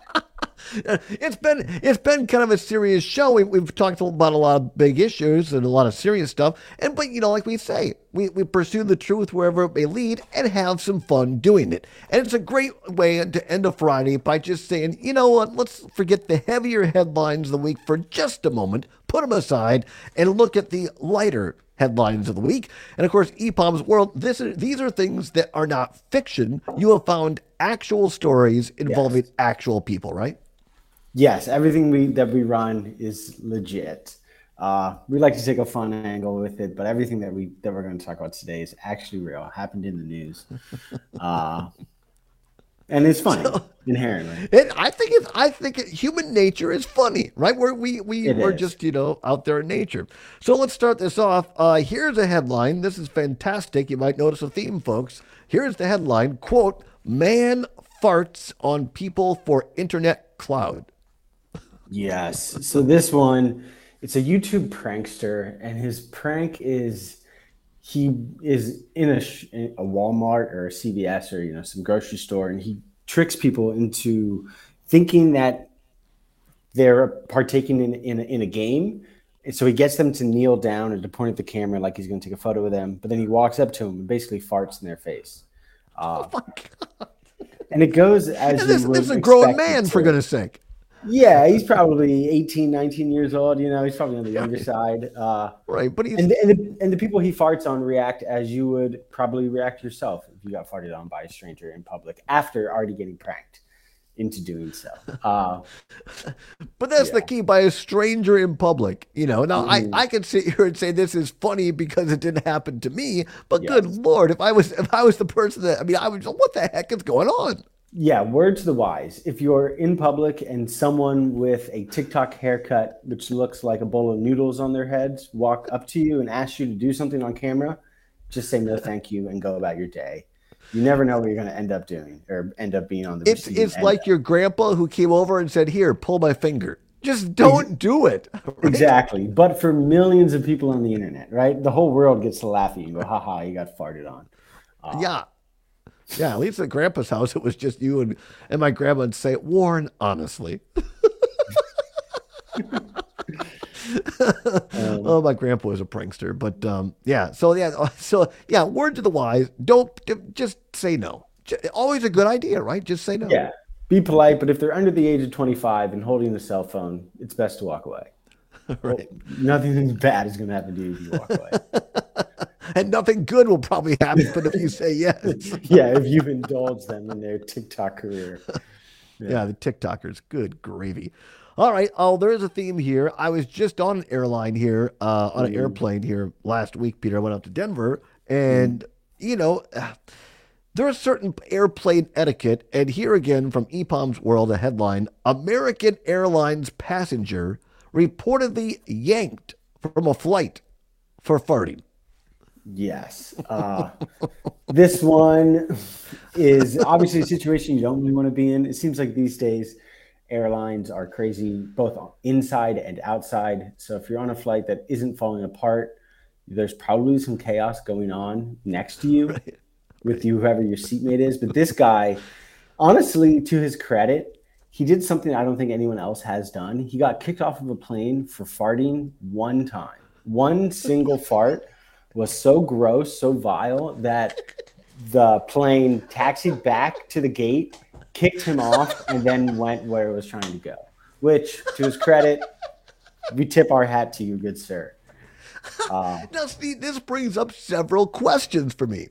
It's been it's been kind of a serious show. We, we've talked about a lot of big issues and a lot of serious stuff. And but you know, like we say, we, we pursue the truth wherever it may lead and have some fun doing it. And it's a great way to end a Friday by just saying, you know what, let's forget the heavier headlines of the week for just a moment, put them aside, and look at the lighter headlines of the week. And of course, E P O M's World, this is, these are things that are not fiction. You have found actual stories involving yes. actual people, right? Yes, everything we that we run is legit. Uh, we like to take a fun angle with it, but everything that we that we're going to talk about today is actually real. Happened in the news, uh, and it's funny so, inherently. It, I think it's. I think it, human nature is funny, right? Where we we we're just you know out there in nature. So let's start this off. Uh, here's a headline. This is fantastic. You might notice a theme, folks. Here's the headline: "Quote: Man farts on people for internet cloud." Yes. So this one, it's a YouTube prankster, and his prank is he is in a a Walmart or a C V S or you know some grocery store, and he tricks people into thinking that they're partaking in in a, in a game. And so he gets them to kneel down and to point at the camera like he's going to take a photo with them, but then he walks up to them and basically farts in their face. Uh, oh my God. And it goes as and this, you would this is a grown man, to. For goodness sake. Yeah, he's probably eighteen, nineteen years old. You know, he's probably on the younger side. Uh, right, but he's... And, the, and, the, and the people he farts on react as you would probably react yourself if you got farted on by a stranger in public after already getting pranked into doing so. Uh, but that's yeah. the key, by a stranger in public. You know, now mm-hmm. I, I can sit here and say this is funny because it didn't happen to me. But yes. good Lord, if I was if I was the person that I mean, I was what the heck is going on? Yeah, word to the wise. If you're in public and someone with a TikTok haircut, which looks like a bowl of noodles on their heads, walk up to you and ask you to do something on camera, just say no thank you and go about your day. You never know what you're going to end up doing or end up being on the It's it's like of. your grandpa who came over and said, "Here, pull my finger." Just don't do it. Right? Exactly. But for millions of people on the internet, right? The whole world gets to laugh at you and go, haha, you got farted on. Uh, yeah. Yeah, at least at Grandpa's house, it was just you and, and my grandma would say, "Warren, honestly." um, oh, my grandpa was a prankster. But um, yeah, so yeah, so yeah, word to the wise, don't just say no. Always a good idea, right? Just say no. Yeah, be polite, but if they're under the age of twenty-five and holding a cell phone, it's best to walk away. Right. Well, nothing bad is going to happen to you if you walk away. And nothing good will probably happen, but if you say yes. Yeah, if you indulge them in their TikTok career. Yeah. yeah, the TikTokers, good gravy. All right, oh, there is a theme here. I was just on an airline here, uh, on an mm. airplane here last week, Peter. I went out to Denver, and, mm. you know, there is certain airplane etiquette, and here again from E P O M's World, a headline, American Airlines passenger reportedly yanked from a flight for farting. Yes. Uh, this one is obviously a situation you don't really want to be in. It seems like these days airlines are crazy, both inside and outside. So if you're on a flight that isn't falling apart, there's probably some chaos going on next to you right. with right. you, whoever your seatmate is. But this guy, honestly, to his credit, he did something I don't think anyone else has done. He got kicked off of a plane for farting one time. One single fart was so gross, so vile, that the plane taxied back to the gate, kicked him off, and then went where it was trying to go. Which, to his credit, we tip our hat to you, good sir. Uh, now, Steve, this brings up several questions for me.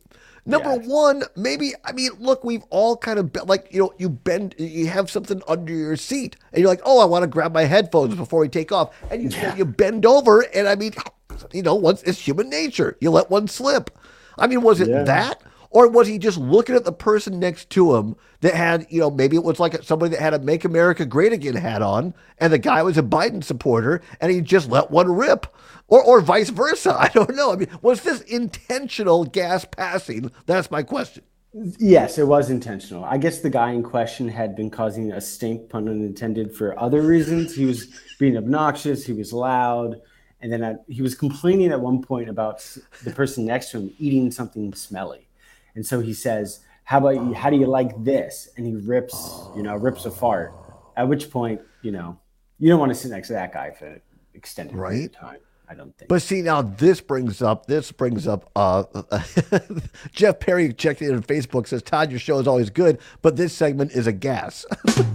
Number one, maybe, I mean, look, we've all kind of, be- like, you know, you bend, you have something under your seat, and you're like, oh, I want to grab my headphones before we take off. And you, Yeah. you bend over, and I mean, you know, once it's human nature. You let one slip. I mean, was it Yeah. that? Or was he just looking at the person next to him that had, you know, maybe it was like somebody that had a Make America Great Again hat on, and the guy was a Biden supporter, and he just let one rip? Or or vice versa. I don't know. I mean, was this intentional gas passing? That's my question. Yes, it was intentional. I guess the guy in question had been causing a stink, pun unintended, for other reasons. He was being obnoxious. He was loud. And then I, he was complaining at one point about s- the person next to him eating something smelly. And so he says, how about you, how do you like this? And he rips, you know, rips a fart. At which point, you know, you don't want to sit next to that guy for an extended period of time. I don't think. But see, now this brings up, this brings up, uh, Jeff Perry checked in on Facebook, says, Todd, your show is always good, but this segment is a gas.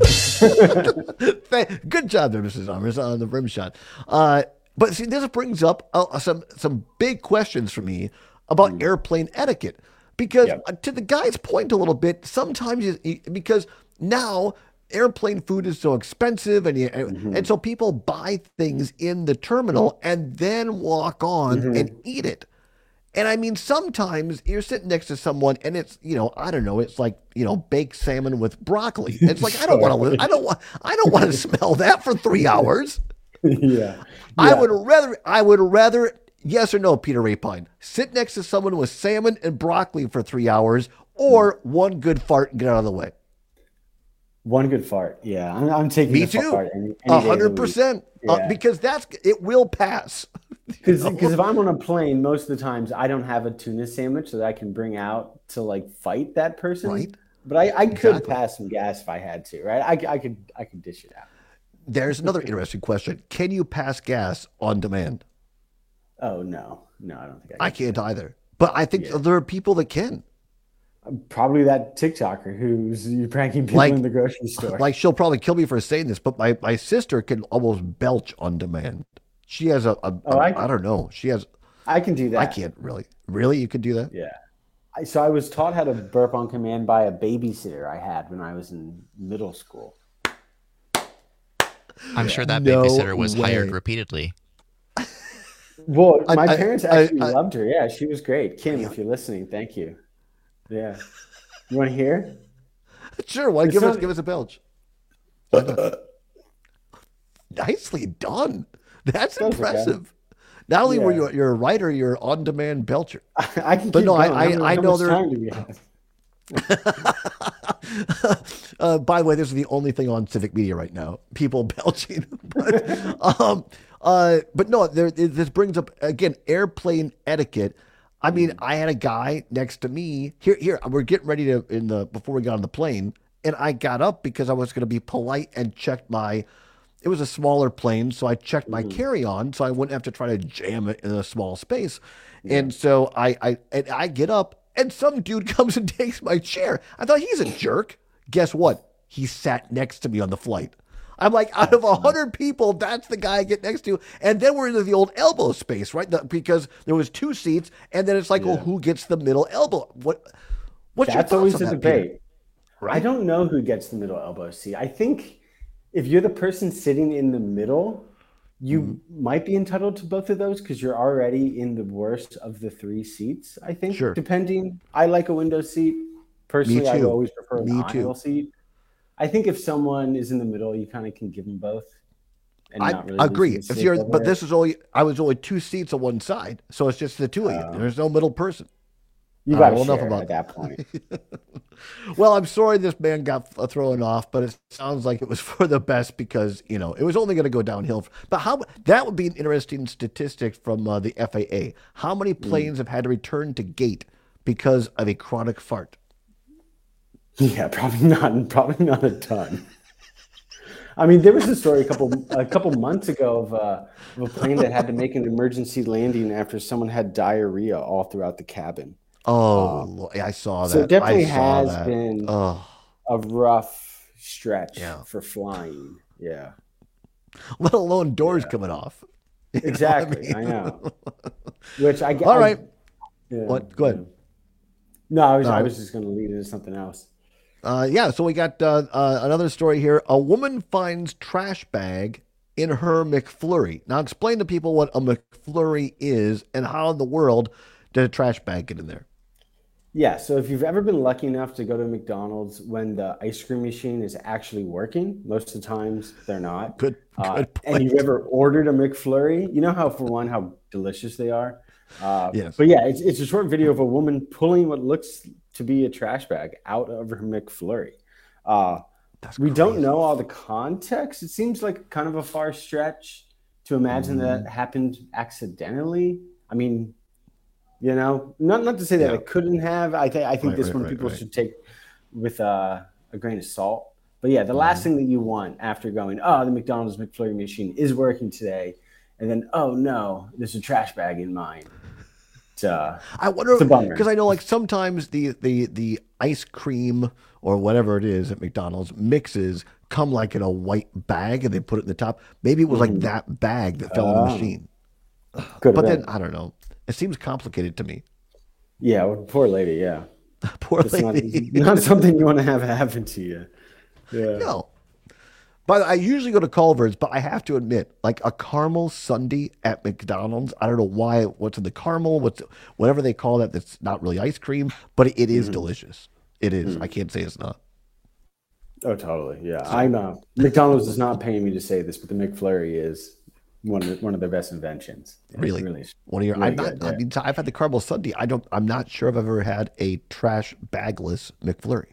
Good job there, Missus Summers, on the rim shot. Uh, but see, this brings up uh, some, some big questions for me about mm. airplane etiquette. Because yep. uh, to the guy's point a little bit, sometimes, you, you, because now airplane food is so expensive, and you, mm-hmm. and so people buy things in the terminal and then walk on mm-hmm. and eat it. And I mean, sometimes you're sitting next to someone and it's, you know, I don't know, it's like, you know, baked salmon with broccoli. It's like, I don't want to, I don't want, I don't want to smell that for three hours. Yeah. yeah. I would rather, I would rather, yes or no, Peter Rapine, sit next to someone with salmon and broccoli for three hours or one good fart and get out of the way. One good fart. Yeah. I'm, I'm taking Me the too. fart any, A any hundred percent. Yeah. Uh, because that's, it will pass. Because if I'm on a plane, most of the times I don't have a tuna sandwich that I can bring out to like fight that person. Right. But I, I could Exactly. pass some gas if I had to, right? I, I could I could dish it out. There's another interesting question. Can you pass gas on demand? Oh, no. No, I don't think I can. I can't either. But I think Yeah. there are people that can. Probably that TikToker who's pranking people Like- in the grocery store. Like, she'll probably kill me for saying this, but my, my sister can almost belch on demand. She has a, a, Oh, a I- I don't know. She has, I can do that. I can't really. Really? You could do that? Yeah. I, so I was taught how to burp on command by a babysitter I had when I was in middle school. I'm sure that No babysitter was way. hired repeatedly. Well, I- my I- parents I- actually I- loved her. Yeah, she was great. Kim, if you're listening, thank you. Yeah. You want to hear? Sure. Why It's give us not- give us a belch? Nicely done. That's That was okay. impressive. Not only were Yeah. you you're a writer, you're an on-demand belcher. I can But keep no, I- going. I- How much- I how know much there- time do we have? uh, by the way, this is the only thing on civic media right now. People belching. but, um, uh, but no, there, this brings up again airplane etiquette. I mean, I had a guy next to me here. Here, we're getting ready to in the before we got on the plane, and I got up because I was going to be polite and checked my. It was a smaller plane, so I checked my carry-on, so I wouldn't have to try to jam it in a small space. And so I, I, and I get up, and some dude comes and takes my chair. I thought, he's a jerk. Guess what? He sat next to me on the flight. I'm like, out of a hundred people, that's the guy I get next to. And then we're into the old elbow space, right? The, because there was two seats, and then it's like, well, who gets the middle elbow? What? What's That's your always thoughts a on that, Peter? debate. I don't know who gets the middle elbow seat. I think if you're the person sitting in the middle, you Mm-hmm. might be entitled to both of those because you're already in the worst of the three seats. I think, Sure. depending. I like a window seat. Personally, I too. always prefer Me an too. aisle seat. I think if someone is in the middle, you kind of can give them both. And I not really agree. losing If sleep you're, over but it. this is only I was only two seats on one side, so it's just the two of you. Oh. There's no middle person. You All right, got to well, share enough at that point. Well, I'm sorry this man got uh, thrown off, but it sounds like it was for the best because you know it was only going to go downhill. But how that would be an interesting statistic from uh, the F A A. How many planes have had to return to gate because of a chronic fart? Yeah, probably not. Probably not a ton. I mean, there was a story a couple a couple months ago of, uh, of a plane that had to make an emergency landing after someone had diarrhea all throughout the cabin. Oh, Lord, I saw that. So it definitely I saw has that. been Oh. a rough stretch Yeah. for flying. Yeah, Let alone doors coming off. You know what I exactly. mean? I know. Which I get. All I- right. yeah, What? Go ahead. No, I was, No. I was just going to lead into something else. Uh, yeah, so we got uh, uh, another story here. A woman finds trash bag in her McFlurry. Now, explain to people what a McFlurry is and how in the world did a trash bag get in there? Yeah, so if you've ever been lucky enough to go to McDonald's when the ice cream machine is actually working, most of the times they're not. Good, uh, good point. And you've ever ordered a McFlurry, you know how, for one, how delicious they are? Uh, Yes. But yeah, it's, it's a short video of a woman pulling what looks to be a trash bag out of her McFlurry. Uh, we don't know all the context. It seems like kind of a far stretch to imagine Mm-hmm. that happened accidentally. I mean, you know, not not to say that Yeah. it couldn't have. I think I think Right, this right, one right, people right. should take with uh, a grain of salt. But yeah, the last thing that you want after going, oh, the McDonald's McFlurry machine is working today, and then oh no, there's a trash bag in mine. It's, uh, I wonder it's a bummer. because I know like sometimes the, the the ice cream or whatever it is at McDonald's mixes come like in a white bag and they put it in the top. Maybe it was like Mhm. that bag that fell in the Oh. machine. Could have But then been. I don't know. It seems complicated to me. Yeah, well, poor lady. Yeah, Poor It's not- lady. Not, something you want to have happen to you. Yeah. No. But I usually go to Culver's, but I have to admit, like a caramel sundae at McDonald's, I don't know why, what's in the caramel, what's whatever they call that, that's not really ice cream, but it is Mhm. delicious. It is. Mhm. I can't say it's not. Oh, totally. Yeah, I'm. Uh, McDonald's is not paying me to say this, but the McFlurry is one of the, one of their best inventions. It's Really, really, one of your. really I'm not. good, I yeah. mean, I've had the caramel sundae. I don't. I'm not sure if I've ever had a trash bagless McFlurry.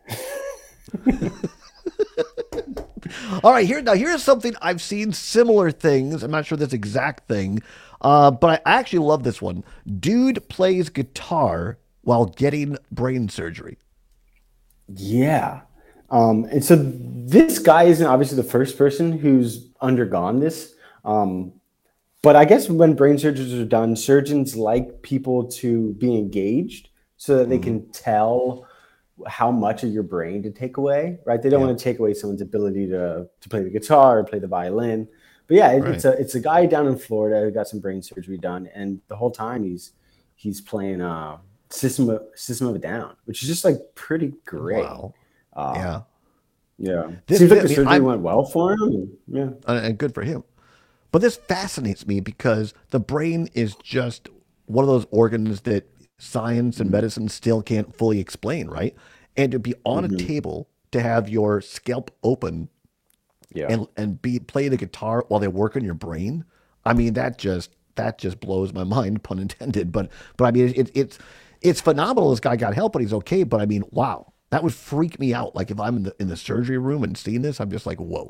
All right, here now. Here's something I've seen similar things. I'm not sure this exact thing, uh, but I actually love this one. Dude plays guitar while getting brain surgery. Yeah. Um, and so this guy isn't obviously the first person who's undergone this. Um, but I guess when brain surgeries are done, surgeons like people to be engaged so that they can tell how much of your brain to take away, right? They don't Yeah. want to take away someone's ability to, to play the guitar or play the violin. But yeah, it, Right. it's a it's a guy down in Florida who got some brain surgery done, and the whole time he's he's playing uh, System of, System of a Down, which is just like pretty great. Wow. Uh, Yeah. Yeah. This- Seems like I the mean, surgery I'm- went well for him. And, yeah. Uh, and good for him. But this fascinates me because the brain is just one of those organs that science and medicine still can't fully explain, right? And to be on a Mhm. table to have your scalp open Yeah. and and be play the guitar while they work on your brain, I mean that just that just blows my mind, pun intended. But but I mean it, it's it's phenomenal. This guy got help, but he's okay. But I mean, wow, that would freak me out. Like if I'm in the in the surgery room and seeing this, I'm just like, whoa.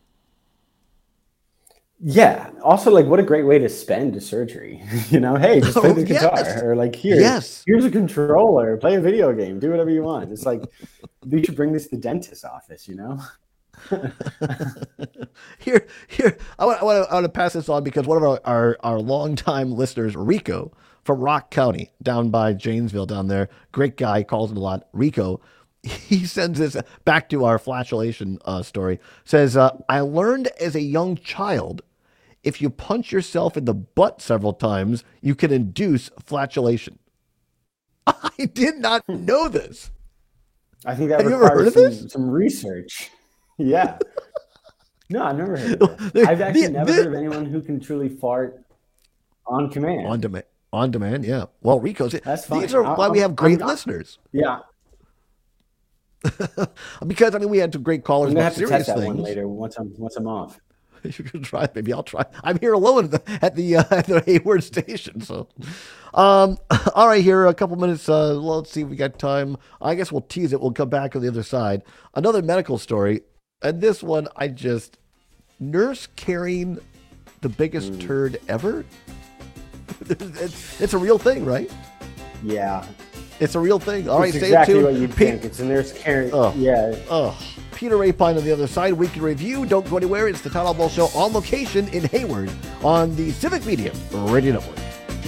Yeah. Also, like, what a great way to spend a surgery. You know, hey, just play the guitar, Yes. or like here, Yes. here's a controller, play a video game, do whatever you want. It's like you should bring this to the dentist's office. You know. Here, here, I want, I want, to, I want to pass this on because one of our, our, our longtime listeners, Rico from Rock County, down by Janesville, down there, great guy, calls it a lot. Rico, he sends this back to our flatulation uh, story. Says, uh, I learned as a young child, if you punch yourself in the butt several times, you can induce flatulation. I did not know this. I think that Have you ever heard requires of some, this? some research. Yeah. No, I've never heard of that. I've actually The- never the- heard of anyone who can truly fart on command. On demand. On demand, yeah. Well, Rico's. That's fine. These are I'll- why we I'll- have great I'm- listeners. Yeah. Because I mean, we had some great callers I'm gonna about have to serious test that things. one later once I'm once I'm off. You can try. Maybe I'll try. I'm here alone at the at the, uh, at the Hayward station. So, um, all right, here a couple minutes. Uh, let's see if we got time. I guess we'll tease it. We'll come back on the other side. Another medical story, and this one I just nurse carrying the biggest Mm. turd ever. it's, it's a real thing, right? Yeah. It's a real thing. All right, It's stay exactly tuned. what you'd Pete- think. It's a nurse carrying. Oh. Yeah. Oh, Peter Rapine on the other side. Weekly review. Don't go anywhere. It's the Town Hall Ball Show on location in Hayward on the Civic Media Radio Network.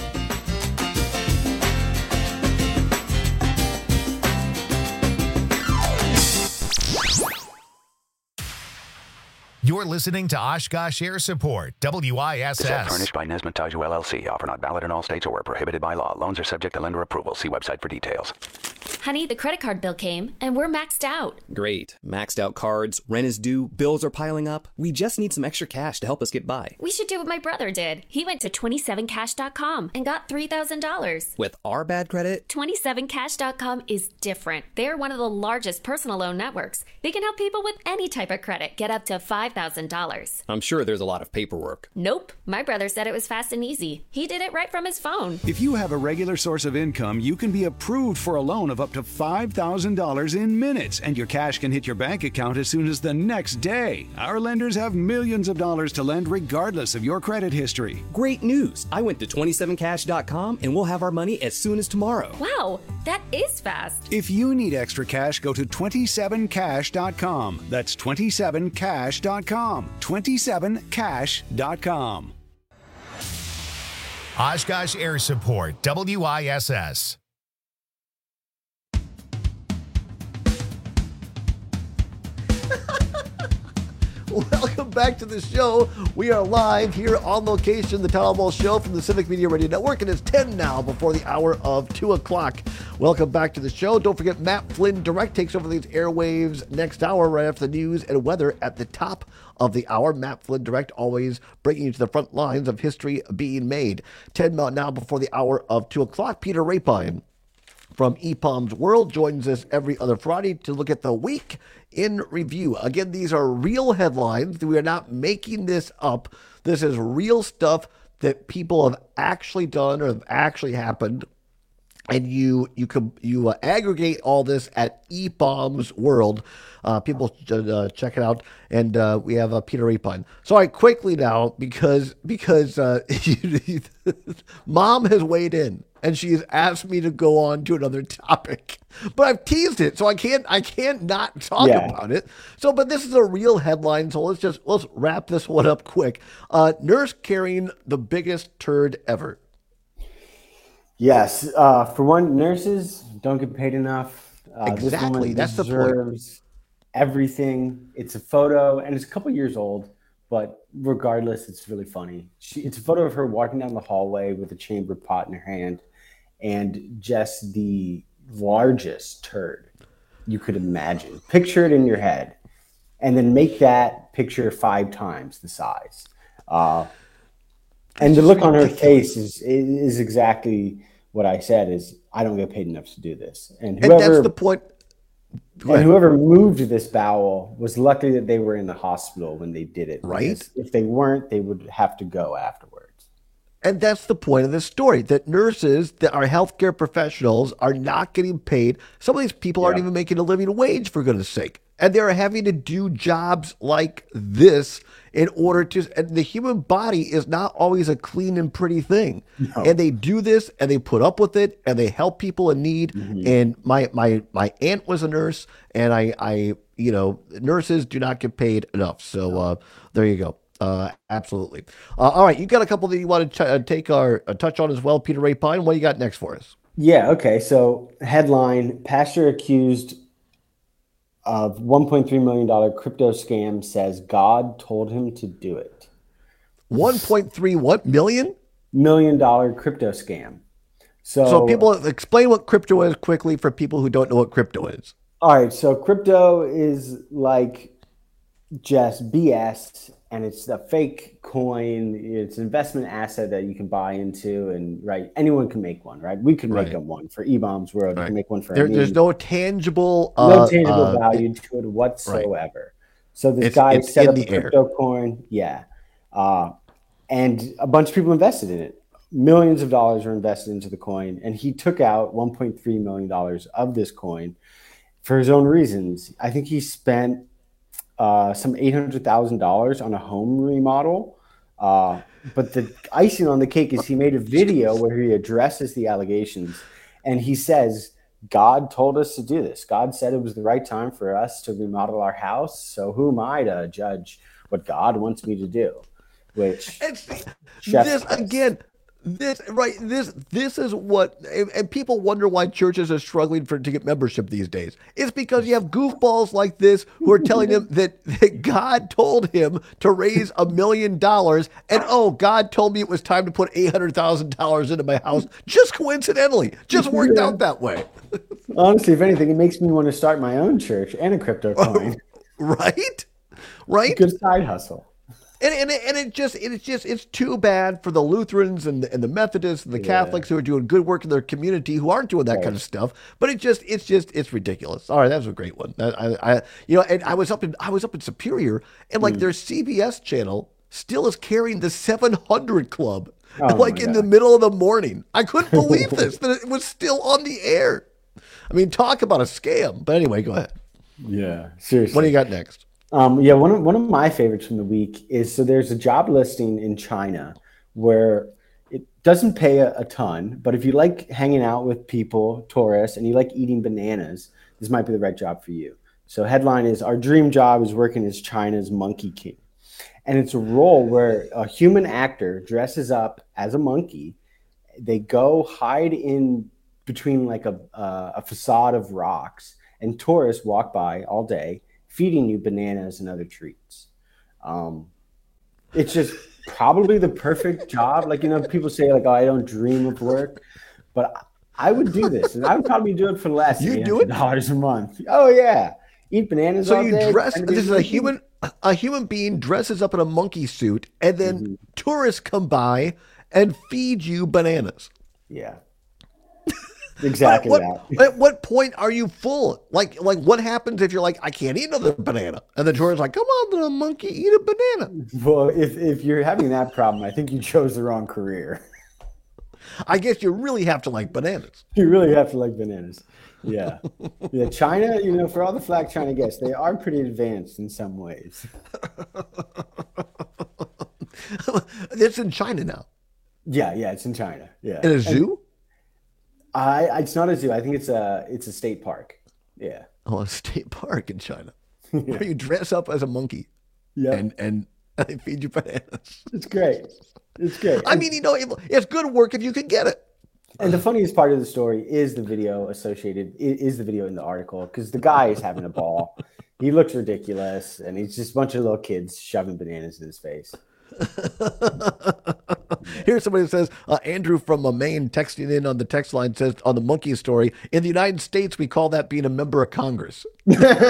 You're listening to Oshkosh Air Support, W I S Set S. furnished by Nesmith Taiju L L C. Offer not valid in all states or where prohibited by law. Loans are subject to lender approval. See website for details. Honey, the credit card bill came, and we're maxed out. Great. Maxed out cards, rent is due, bills are piling up. We just need some extra cash to help us get by. We should do what my brother did. He went to twenty-seven cash dot com and got three thousand dollars. With our bad credit? twenty-seven cash dot com is different. They're one of the largest personal loan networks. They can help people with any type of credit get up to five thousand dollars. I'm sure there's a lot of paperwork. Nope. My brother said it was fast and easy. He did it right from his phone. If you have a regular source of income, you can be approved for a loan of up to five thousand dollars in minutes, and your cash can hit your bank account as soon as the next day. Our lenders have millions of dollars to lend regardless of your credit history. Great news! I went to twenty-seven cash dot com and we'll have our money as soon as tomorrow. Wow, that is fast. If you need extra cash, go to twenty-seven cash dot com. That's twenty-seven cash dot com. twenty-seven cash dot com. Oshkosh Air Support, W I S S. Welcome back to the show. We are live here on location, the Town Hall Show from the Civic Media Radio Network. It is ten now before the hour of two o'clock. Welcome back to the show. Don't forget, Matt Flynn Direct takes over these airwaves next hour right after the news and weather at the top of the hour. Matt Flynn Direct always bringing you to the front lines of history being made. ten now before the hour of two o'clock. Peter Rapine from E P O M's World joins us every other Friday to look at the week in review. Again, these are real headlines. We are not making this up. This is real stuff that people have actually done or have actually happened. And you you can you uh, aggregate all this at E P O M's World. Uh, people should uh, check it out. And uh, we have uh, Peter Rapine. So I quickly now because because uh, Mom has weighed in and she has asked me to go on to another topic, but I've teased it, so I can't I can't not talk Yeah. about it. So, but this is a real headline, so let's just let's wrap this one up quick. Uh, nurse carrying the biggest turd ever. Yes. Uh, for one, nurses don't get paid enough. Uh, this Exactly, woman that's the point. deserves everything. It's a photo, and it's a couple years old, but regardless, it's really funny. She, it's a photo of her walking down the hallway with a chamber pot in her hand, and just the largest turd you could imagine. Picture it in your head, and then make that picture five times the size. Uh, and the look on her face is is exactly what I said. Is I don't get paid enough to do this, and whoever And that's the point. Go and ahead. whoever moved this bowel was lucky that they were in the hospital when they did it. Right. Because if they weren't, they would have to go afterwards. And that's the point of this story, that nurses, that are healthcare professionals, are not getting paid. Some of these people aren't Yeah. even making a living wage, for goodness sake. And they're having to do jobs like this in order to, and the human body is not always a clean and pretty thing. No. And they do this and they put up with it and they help people in need. Mm-hmm. And my, my, my aunt was a nurse, and I, I, you know, nurses do not get paid enough. So uh, there you go. Uh, absolutely. Uh, all right. You got a couple that you want to ch- uh, take our uh, touch on as well, Peter Rapine. What do you got next for us? Yeah. Okay. So headline: Pastor accused of one point three million dollars crypto scam says God told him to do it. one point three what million? Million dollar crypto scam. So, So people explain what crypto is quickly for people who don't know what crypto is. all right. So crypto is like just B S, and it's a fake coin. It's an investment asset that you can buy into, and right, anyone can make one. Right, we could make Right. a one for E B O M's World. You can make one for There, me. there's no tangible, no uh, tangible uh, value to it whatsoever. So this It's- guy it's set in up a the air. crypto coin, yeah, uh, and a bunch of people invested in it. Millions of dollars were invested into the coin, and he took out one point three million dollars of this coin for his own reasons. I think he spent uh, some eight hundred thousand dollars on a home remodel. Uh, but the icing on the cake is he made a video where he addresses the allegations, and he says, God told us to do this. God said it was the right time for us to remodel our house. So who am I to judge what God wants me to do? Which It's, Chef this kiss. again, This right. This this is what, and, and people wonder why churches are struggling for to get membership these days. It's because you have goofballs like this who are telling him that, that God told him to raise a million dollars, and oh, God told me it was time to put eight hundred thousand dollars into my house. Just coincidentally, just worked yeah. out that way. Honestly, if anything, it makes me want to start my own church and a crypto coin. Right, right. Good side hustle. And and it, and it just it's just it's too bad for the Lutherans and the, and the Methodists and the yeah. Catholics who are doing good work in their community who aren't doing that right. kind of stuff. But it just it's just it's ridiculous. All right, that was a great one. I, I you know, and I was up in I was up in Superior, and like mm. their C B S channel still is carrying the seven hundred Club oh like in God. the middle of the morning. I couldn't believe this that it was still on the air. I mean, talk about a scam. But anyway, go ahead. Yeah, seriously. What do you got next? Um, yeah, one of one of my favorites from the week is so there's a job listing in China where it doesn't pay a, a ton, but if you like hanging out with people, tourists, and you like eating bananas, this might be the right job for you. So headline is, our dream job is working as China's Monkey King. And it's a role where a human actor dresses up as a monkey. They go hide in between like a, uh, a facade of rocks, and tourists walk by all day feeding you bananas and other treats. Um, it's just probably the perfect job. Like, you know, people say like, oh, I don't dream of work, but I would do this, and I would probably do it for less than eight hundred dollars a month. Oh yeah. Eat bananas so all you day. dress, this is a human, a human being dresses up in a monkey suit, and then mm-hmm. tourists come by and feed you bananas. Yeah. Exactly at what, that. At what point are you full? Like, like what happens if you're like, I can't eat another banana? And the tourist's like, come on, little monkey, eat a banana. Well, if, if you're having that problem, I think you chose the wrong career. I guess you really have to like bananas. You really have to like bananas. Yeah. Yeah. China, you know, for all the flack China gets, they are pretty advanced in some ways. It's in China now. Yeah. Yeah. It's in China. Yeah. In a zoo? And, I, it's not a zoo. I think it's a it's a state park. Yeah. Oh, a state park in China. Yeah. Where you dress up as a monkey. Yeah. And and they feed you bananas. It's great. It's great. I mean, you know, it, it's good work if you can get it. And the funniest part of the story is the video associated is the video in the article, because the guy is having a ball. He looks ridiculous, and he's just a bunch of little kids shoving bananas in his face. Here's somebody who says, uh, Andrew from uh, Maine texting in on the text line says, on the monkey story, in the United States, we call that being a member of Congress. Look at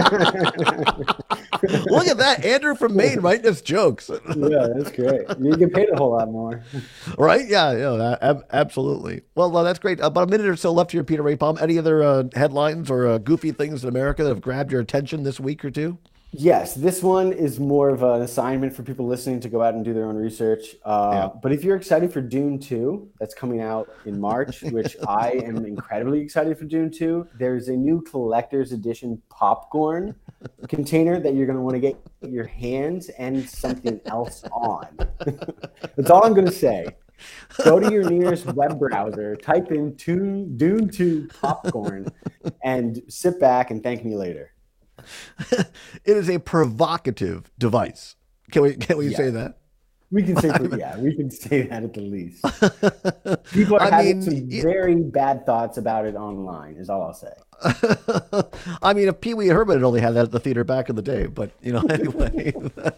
that. Andrew from Maine writing us jokes. Yeah, that's great. You get paid a whole lot more. Right? Yeah, yeah, ab- absolutely. Well, uh, that's great. About a minute or so left here, Peter Rapalm. Any other uh, headlines or uh, goofy things in America that have grabbed your attention this week or two? Yes, this one is more of an assignment for people listening to go out and do their own research. Uh, yeah. But if you're excited for Dune two, that's coming out in March, which I am incredibly excited for Dune two. There's a new collector's edition popcorn container that you're going to want to get your hands and something else on. That's all I'm going to say. Go to your nearest web browser, type in Dune two popcorn, and sit back and thank me later. It is a provocative device. Can we can we yeah. say that? We can say yeah, we can say that at the least. People are I having mean, some it, very bad thoughts about it online, is all I'll say. I mean, if Pee Wee Herman had only had that at the theater back in the day, but you know, anyway.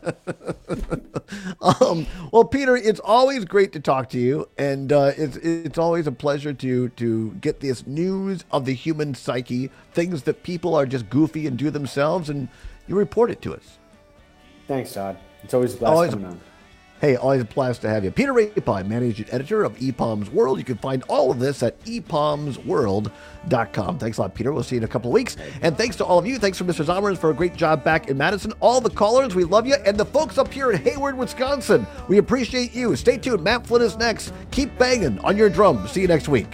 um, well, Peter, it's always great to talk to you, and uh, it's it's always a pleasure to to get this news of the human psyche, things that people are just goofy and do themselves, and you report it to us. Thanks, Todd. It's always a blast always coming on. Hey, always a blast to have you. Peter Rapalm, managing editor of E P O M's World. You can find all of this at e p o m s world dot com. Thanks a lot, Peter. We'll see you in a couple of weeks. And thanks to all of you. Thanks for Mister Zomerins for a great job back in Madison. All the callers, we love you. And the folks up here in Hayward, Wisconsin, we appreciate you. Stay tuned. Matt Flynn is next. Keep banging on your drum. See you next week.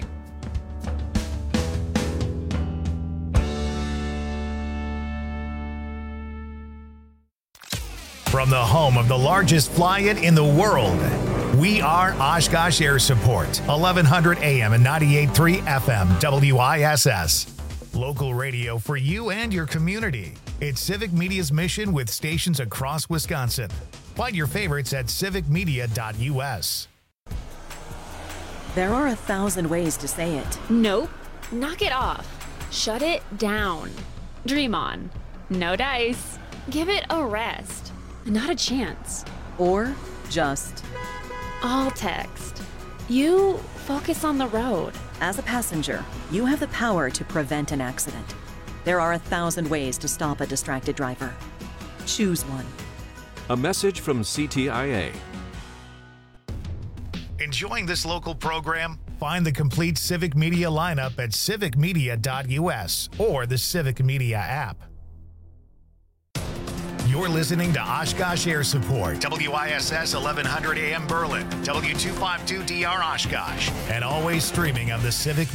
From the home of the largest fly-in in the world, we are Oshkosh Air Support, eleven hundred A M and ninety-eight point three F M W I S S. Local radio for you and your community. It's Civic Media's mission with stations across Wisconsin. Find your favorites at civic media dot u s. There are a thousand ways to say it. Nope. Knock it off. Shut it down. Dream on. No dice. Give it a rest. Not a chance. Or just all text. You focus on the road. As a passenger, you have the power to prevent an accident. There are a thousand ways to stop a distracted driver. Choose one. A message from C T I A. Enjoying this local program? Find the complete Civic Media lineup at civic media dot u s or the Civic Media app. You're listening to Oshkosh Air Support, W I S S eleven hundred A M Berlin, W two fifty-two D R Oshkosh, and always streaming on the Civic